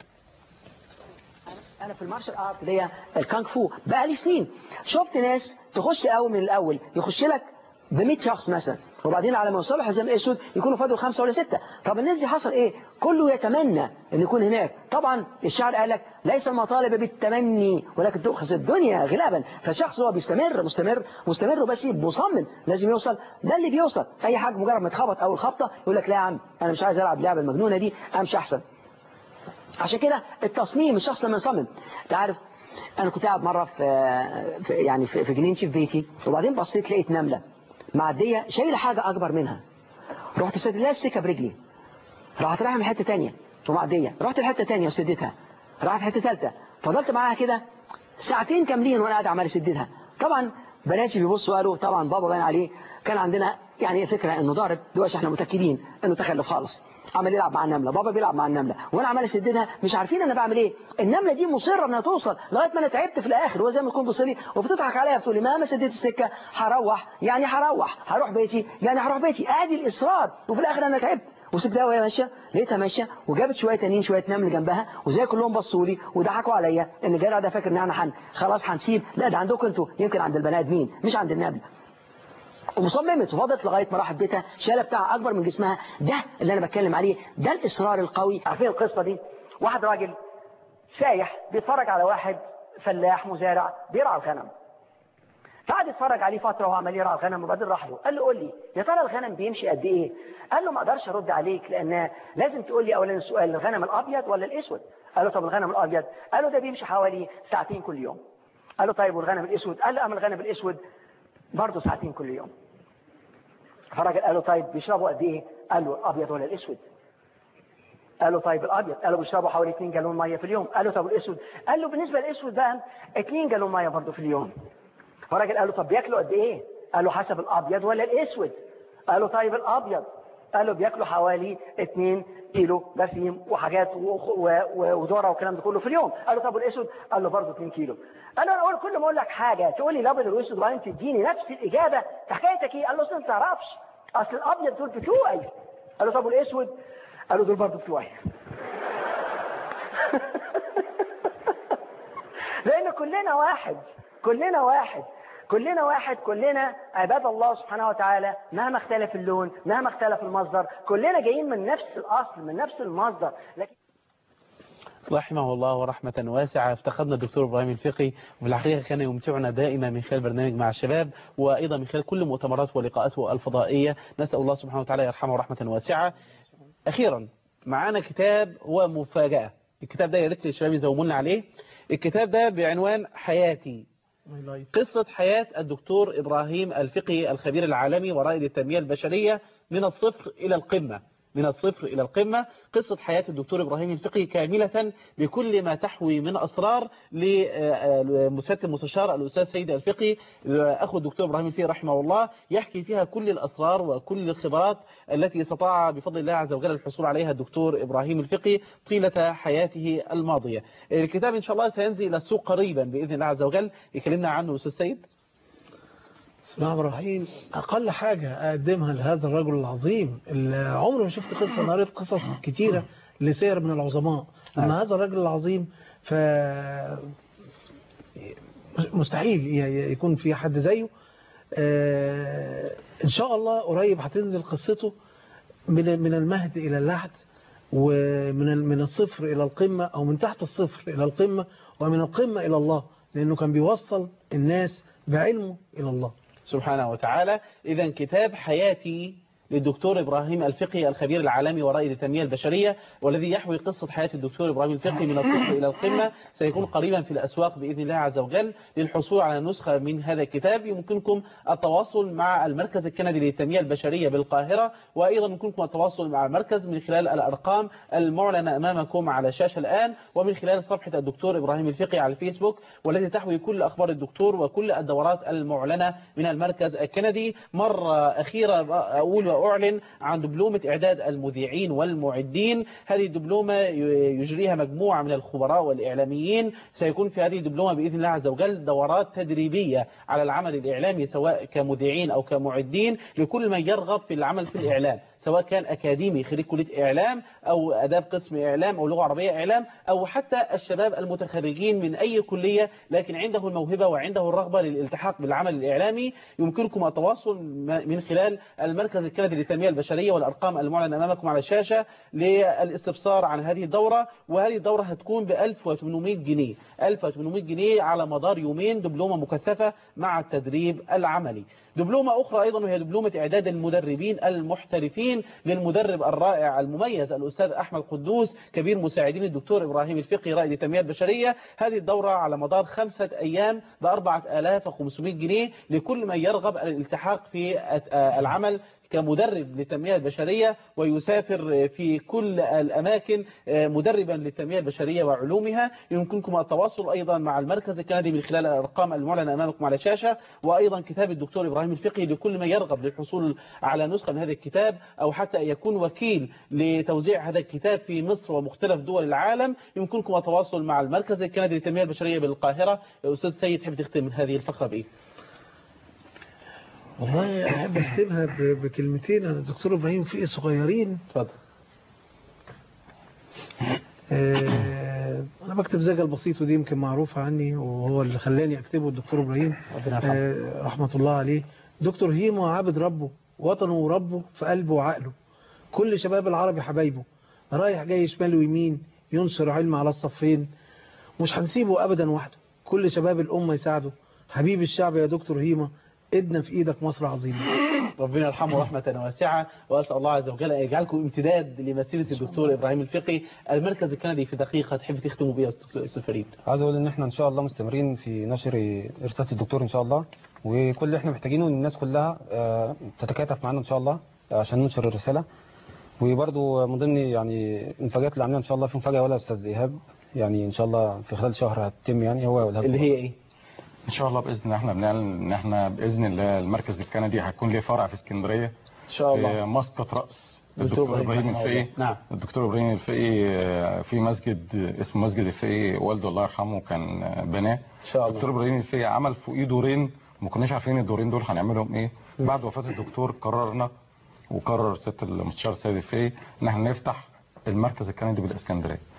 B: انا في المارشال ارت اللي هي الكونغ فو بقى لي سنين، شفت ناس تخش قوي من الاول يخش لك ب مية شخص مثلا، وبعدين على ما يوصلوا حزام اسود يكونوا فاضل خمسه ولا سته. طب الناس دي حصل ايه؟ كله يتمنى ان يكون هناك. طبعا الشاعر قال لك ليس المطالب بالتمني ولكن تؤخذ الدنيا غلابا، فالشخص هو بيستمر مستمر مستمر بس مصمم لازم يوصل. ده اللي بيوصل. اي حاجه مجرد ما اتخبط اول خبطه يقول لك لا يا عم انا مش عايز العب اللعبه المجنونه دي، امشي احسن. عشان كده التصميم، الشخص لما يصمم. انت عارف انا كنت قاعد مره في, في يعني في, في جنينتي في بيتي، وبعدين بصيت لقيت نمله معديه شايله حاجه اكبر منها، رحت سدد لها السكه برجلي، راحت رايحه من حته ثانيه ومعديه، رحت لحته ثانيه وسددتها، راحت حته ثالثه، فضلت معاها كده ساعتين كاملين وانا قاعد عمال اسددها. طبعا بناتي بيبصوا قالوا طبعا بابا باين عليه كان عندنا يعني فكره انه ضارب، دلوقتي احنا متاكدين انه تخلف خالص، عمال يلعب مع النمله، بابا بيلعب مع النمله وانا عمال اسددها مش عارفين انا بعمل ايه. النمله دي مصره انها توصل لغايه ما انا تعبت في الاخر، وزي ما تكون بصلي وبتضحك عليا بتقول لي مهما سددت السكه هروح، يعني هروح هروح بيتي، يعني هروح بيتي، ادي الاصرار. وفي الاخر انا تعبت وسبتها وهي ماشيه، لقيتها ماشيه وجابت شويه تانيين شويه نمل جنبها، وزي كلهم بصوا لي وضحكوا عليا ان الجدع ده فاكر ان احنا حن خلاص هنسيب. لا ده عندكم انتوا، يمكن عند البني ادمين مش عند النمل. ومصممت وفضلت لغايه ما راحت بيتها، شاله بتاع اكبر من جسمها. ده اللي انا بتكلم عليه، ده الاصرار القوي. عارفين القصه دي؟ واحد راجل سايح بيتفرج على واحد فلاح مزارع بيرعى الغنم، فقعد يتفرج عليه فتره وهو عمال يرعى الغنم، وبعدين راح له قال له قول لي يا ترى الغنم بيمشي قد ايه؟ قال له ما اقدرش ارد عليك لان لازم تقول لي اولا السؤال الغنم الابيض ولا الاسود؟ قال له طب الغنم الابيض؟ قال له ده بيمشي حوالي ساعتين كل يوم. قال له طيب والغنم الاسود؟ قال له اما الغنم الاسود برضه ساعتين كل يوم. فالراجل قال له طيب بيشربوا قد ايه؟ قال له الابيض ولا الاسود؟ قال له طيب الابيض. قال له بيشربوا حوالي اتنين جالون ميه في اليوم. قال له طب الاسود؟ قال له بالنسبه للاسود بقى اتنين جالون ميه برضه في اليوم. فالراجل قال له طب بياكلوا قد ايه؟ قال له حسب الابيض ولا الاسود؟ قال له طيب الابيض. قال له بياكلوا حوالي اتنين كيلو برسيم وحاجات وذره والكلام ده كله في اليوم. قال له طب الاسود؟ قال له برضه اتنين كيلو. قال له انا اقول كل ما اقول لك حاجه تقول لي الابيض والاسود وبعدين تديني نفس الاجابه، حكايتك ايه؟ قال له اصل انت ما تعرفش، اصل الابيض دول بتوعي. قال له طب والاسود؟ قال له دول برضه بتوعي. لان كلنا واحد، كلنا واحد كلنا واحد كلنا عباد الله سبحانه وتعالى، مهما اختلف اللون مهما اختلف المصدر، كلنا جايين من نفس الاصل من نفس المصدر. لكن
A: رحمه الله ورحمة واسعة. افتقدنا الدكتور إبراهيم الفقي، وفي الحقيقة كان يمتعنا دائما من خلال برنامج مع الشباب، وأيضا من خلال كل مؤتمرات ولقاءاته الفضائية. نسأل الله سبحانه وتعالى يرحمه رحمة واسعة. أخيرا معانا كتاب هو مفاجأة. الكتاب ده يا ريت الشباب يزومونا عليه. الكتاب ده بعنوان حياتي، قصة حياة الدكتور إبراهيم الفقي الخبير العالمي ورائد التنمية البشرية من الصفر إلى القمة. من الصفر إلى القمة، قصة حياة الدكتور إبراهيم الفقي كاملة بكل ما تحوي من أسرار لمساعد المستشار الأستاذ سيد الفقي أخو الدكتور إبراهيم الفقي رحمه الله، يحكي فيها كل الأسرار وكل الخبرات التي استطاع بفضل الله عز وجل الحصول عليها الدكتور إبراهيم الفقي طيلة حياته الماضية. الكتاب إن شاء الله سينزل إلى السوق قريبا بإذن الله عز وجل. يكلمنا عنه الأستاذ سيد.
S: بسم الله الرحمن الرحيم. أقل حاجة أقدمها لهذا الرجل العظيم اللي عمري ما شفت قصة، أنا قريت قصص كتيرة لسير من العظماء، أما هذا الرجل العظيم ف مستحيل يكون في حد زيه. إن شاء الله قريب هتنزل قصته من من المهد إلى اللحد، ومن من الصفر إلى القمة، أو من تحت الصفر إلى القمة، ومن القمة إلى الله، لأنه كان بيوصل الناس بعلمه إلى الله
A: سبحانه وتعالى. إذا كتاب حياتي للدكتور إبراهيم الفقي الخبير العالمي ورائد التنمية البشرية، والذي يحوي قصة حياة الدكتور إبراهيم الفقي من الصفر إلى القمة، سيكون قريبا في الأسواق بإذن الله عز وجل. للحصول على نسخة من هذا الكتاب يمكنكم التواصل مع المركز الكندي للتنمية البشرية بالقاهرة، وأيضا يمكنكم التواصل مع المركز من خلال الأرقام المعلنة أمامكم على الشاشة الآن، ومن خلال صفحة الدكتور إبراهيم الفقي على الفيسبوك، والتي تحوي كل أخبار الدكتور وكل الدورات المعلنة من المركز الكندي. مرة أخيرة أقول أعلن عن دبلومة إعداد المذيعين والمعدين. هذه الدبلومة يجريها مجموعة من الخبراء والإعلاميين. سيكون في هذه الدبلومة بإذن الله عز وجل دورات تدريبية على العمل الإعلامي، سواء كمذيعين أو كمعدين، لكل من يرغب في العمل في الإعلام، سواء كان أكاديمي خريج كلية إعلام أو أداب قسم إعلام أو لغة عربية إعلام، أو حتى الشباب المتخرجين من أي كلية لكن عنده الموهبة وعنده الرغبة للالتحاق بالعمل الإعلامي. يمكنكم التواصل من خلال المركز الكندي للتنمية البشرية والأرقام المعلنة أمامكم على الشاشة للاستفسار عن هذه الدورة. وهذه الدورة هتكون ب ألف وثمانمائة جنيه ألف وثمانمائة جنيه على مدار يومين، دبلومة مكثفة مع التدريب العملي. دبلومة أخرى أيضا وهي دبلومة إعداد المدربين المحترفين للمدرب الرائع المميز الأستاذ أحمد قدوس كبير مساعدين الدكتور إبراهيم الفقي رائد التنمية البشرية. هذه الدورة على مدار خمسة أيام ب أربعة آلاف وخمسمائة جنيه لكل من يرغب الالتحاق في العمل كمدرب للتنمية البشرية ويسافر في كل الأماكن مدربا للتنمية البشرية وعلومها. يمكنكم التواصل أيضا مع المركز الكندي من خلال الأرقام المعلنة أمامكم على الشاشة. وأيضا كتاب الدكتور إبراهيم الفقي لكل من يرغب للحصول على نسخة من هذا الكتاب، أو حتى يكون وكيل لتوزيع هذا الكتاب في مصر ومختلف دول العالم. يمكنكم التواصل مع المركز الكندي للتنمية البشرية بالقاهرة. أستاذ سيد، تحب تختم هذه الفقرة بإيه؟
S: والله أحب أختمها بكلمتين. أنا الدكتور إبراهيم الفقي صغيرين.
A: اتفضل.
S: آه أنا بكتب زجل بسيط، ودي يمكن معروفة عني، وهو اللي خلاني أكتبه الدكتور إبراهيم آه رحمة الله عليه. دكتور هيمو عابد ربه، وطنه وربه في قلبه وعقله، كل شباب العربي حبايبه، رايح جاي شمال ويمين ينشر علم على الصفين، مش هنسيبه أبدا وحده، كل شباب الأمة يساعده، حبيب الشعب يا دكتور هيمو، إدنا في إيدك مصر عظيمة.
A: ربنا يرحمه رحمة واسعة، وأسأل الله عز وجل أن يجعلكم امتداد لمسيرة الدكتور إبراهيم الفقي. المركز الكندي في دقيقة تحب تختموا بيها أستاذ فريد؟
T: عايز أقول إن إحنا إن شاء الله مستمرين في نشر رسالة الدكتور إن شاء الله، وكل اللي إحنا محتاجينه إن الناس كلها تتكاتف معنا إن شاء الله عشان ننشر الرسالة. وبرضه من ضمن يعني المفاجآت اللي عاملينها إن شاء الله في مفاجأة ولا أستاذ إيهاب، يعني إن شاء الله في خلال شهر هتتم، يعني هو ولا
A: اللي هي إيه؟
U: ان شاء الله باذن الله احنا بنعلن ان احنا باذن الله المركز الكندي هيكون له فرع في اسكندريه
A: ان شاء الله
U: في مسقط راس الدكتور ابراهيم الفقي.
A: نعم.
U: الدكتور ابراهيم الفقي في مسجد اسمه مسجد الفقي، والده الله يرحمه كان بناه.
A: ان شاء الله
U: الدكتور ابراهيم الفقي عمل فوقيه دورين، ما كناش عارفين الدورين دول هنعملهم ايه. بعد وفاه الدكتور قررنا وقرر سياده المستشار سيد الفقي ان احنا نفتح المركز الكندي بالاسكندريه.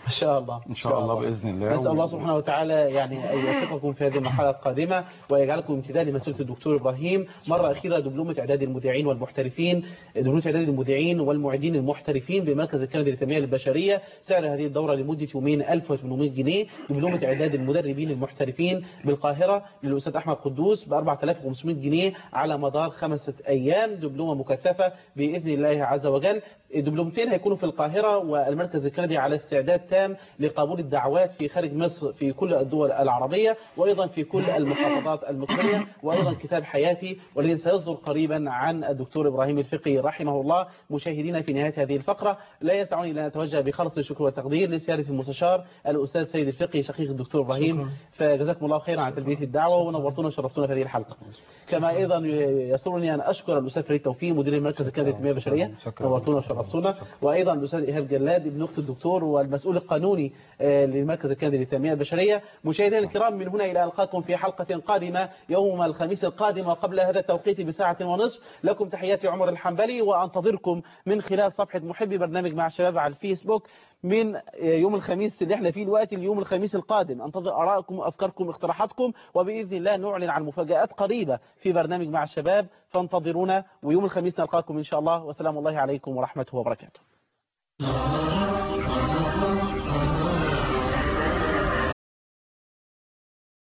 A: ان شاء الله
U: ان شاء الله باذن الله.
A: نسال الله سبحانه وتعالى يعني ان يوفقكم في هذه المرحله القادمه ويجعلكم امتداد لمسؤوليه الدكتور ابراهيم. مره اخيره دبلومه اعداد المذيعين والمحترفين، دبلومه اعداد المذيعين والمعدين المحترفين بالمركز الكندي للتنميه البشريه، سعر هذه الدوره لمده يومين ألف وثمانمائة جنيه. دبلومه اعداد المدربين المحترفين بالقاهره للاستاذ احمد قدوس ب أربعة آلاف وخمسمائة جنيه على مدار خمسه ايام، دبلومه مكثفه باذن الله عز وجل. دبلومتين هيكونوا في القاهرة والمركز الكندي على استعداد تام لقبول الدعوات في خارج مصر في كل الدول العربية وأيضا في كل المحافظات المصرية، وأيضا كتاب حياتي والذي سيصدر قريبا عن الدكتور إبراهيم الفقي رحمه الله. مشاهدينا في نهاية هذه الفقرة لا يسعني إلا أن أتوجه بخالص الشكر والتقدير لسيادة المستشار الأستاذ سيد الفقي شقيق الدكتور إبراهيم، فجزاكم الله خيرا عن تلبية الدعوة ونورتونا وشرفتونا في هذه الحلقة. كما أيضا يسرني أن أشكر الأستاذ فريد توفيق مدير المركز الكندي للتنمية البشرية، نورتونا وشرفتونا. وأيضا الأستاذ إيهاب جلاد ابن أخت الدكتور والمسؤول القانوني للمركز الكندي للتنمية البشرية. مشاهدينا الكرام، من هنا إلى ألقاكم في حلقة قادمة يوم الخميس القادم وقبل هذا التوقيت بساعة ونصف. لكم تحياتي عمر الحنبلي، وأنتظركم من خلال صفحة محبي برنامج مع الشباب على الفيسبوك من يوم الخميس اللي احنا فيه الوقت اليوم الخميس القادم. انتظر آرائكم وأفكاركم واقتراحاتكم، وبإذن الله نعلن عن مفاجآت قريبة في برنامج مع الشباب، فانتظرونا ويوم الخميس نلقاكم إن شاء الله. وسلام الله عليكم ورحمته وبركاته.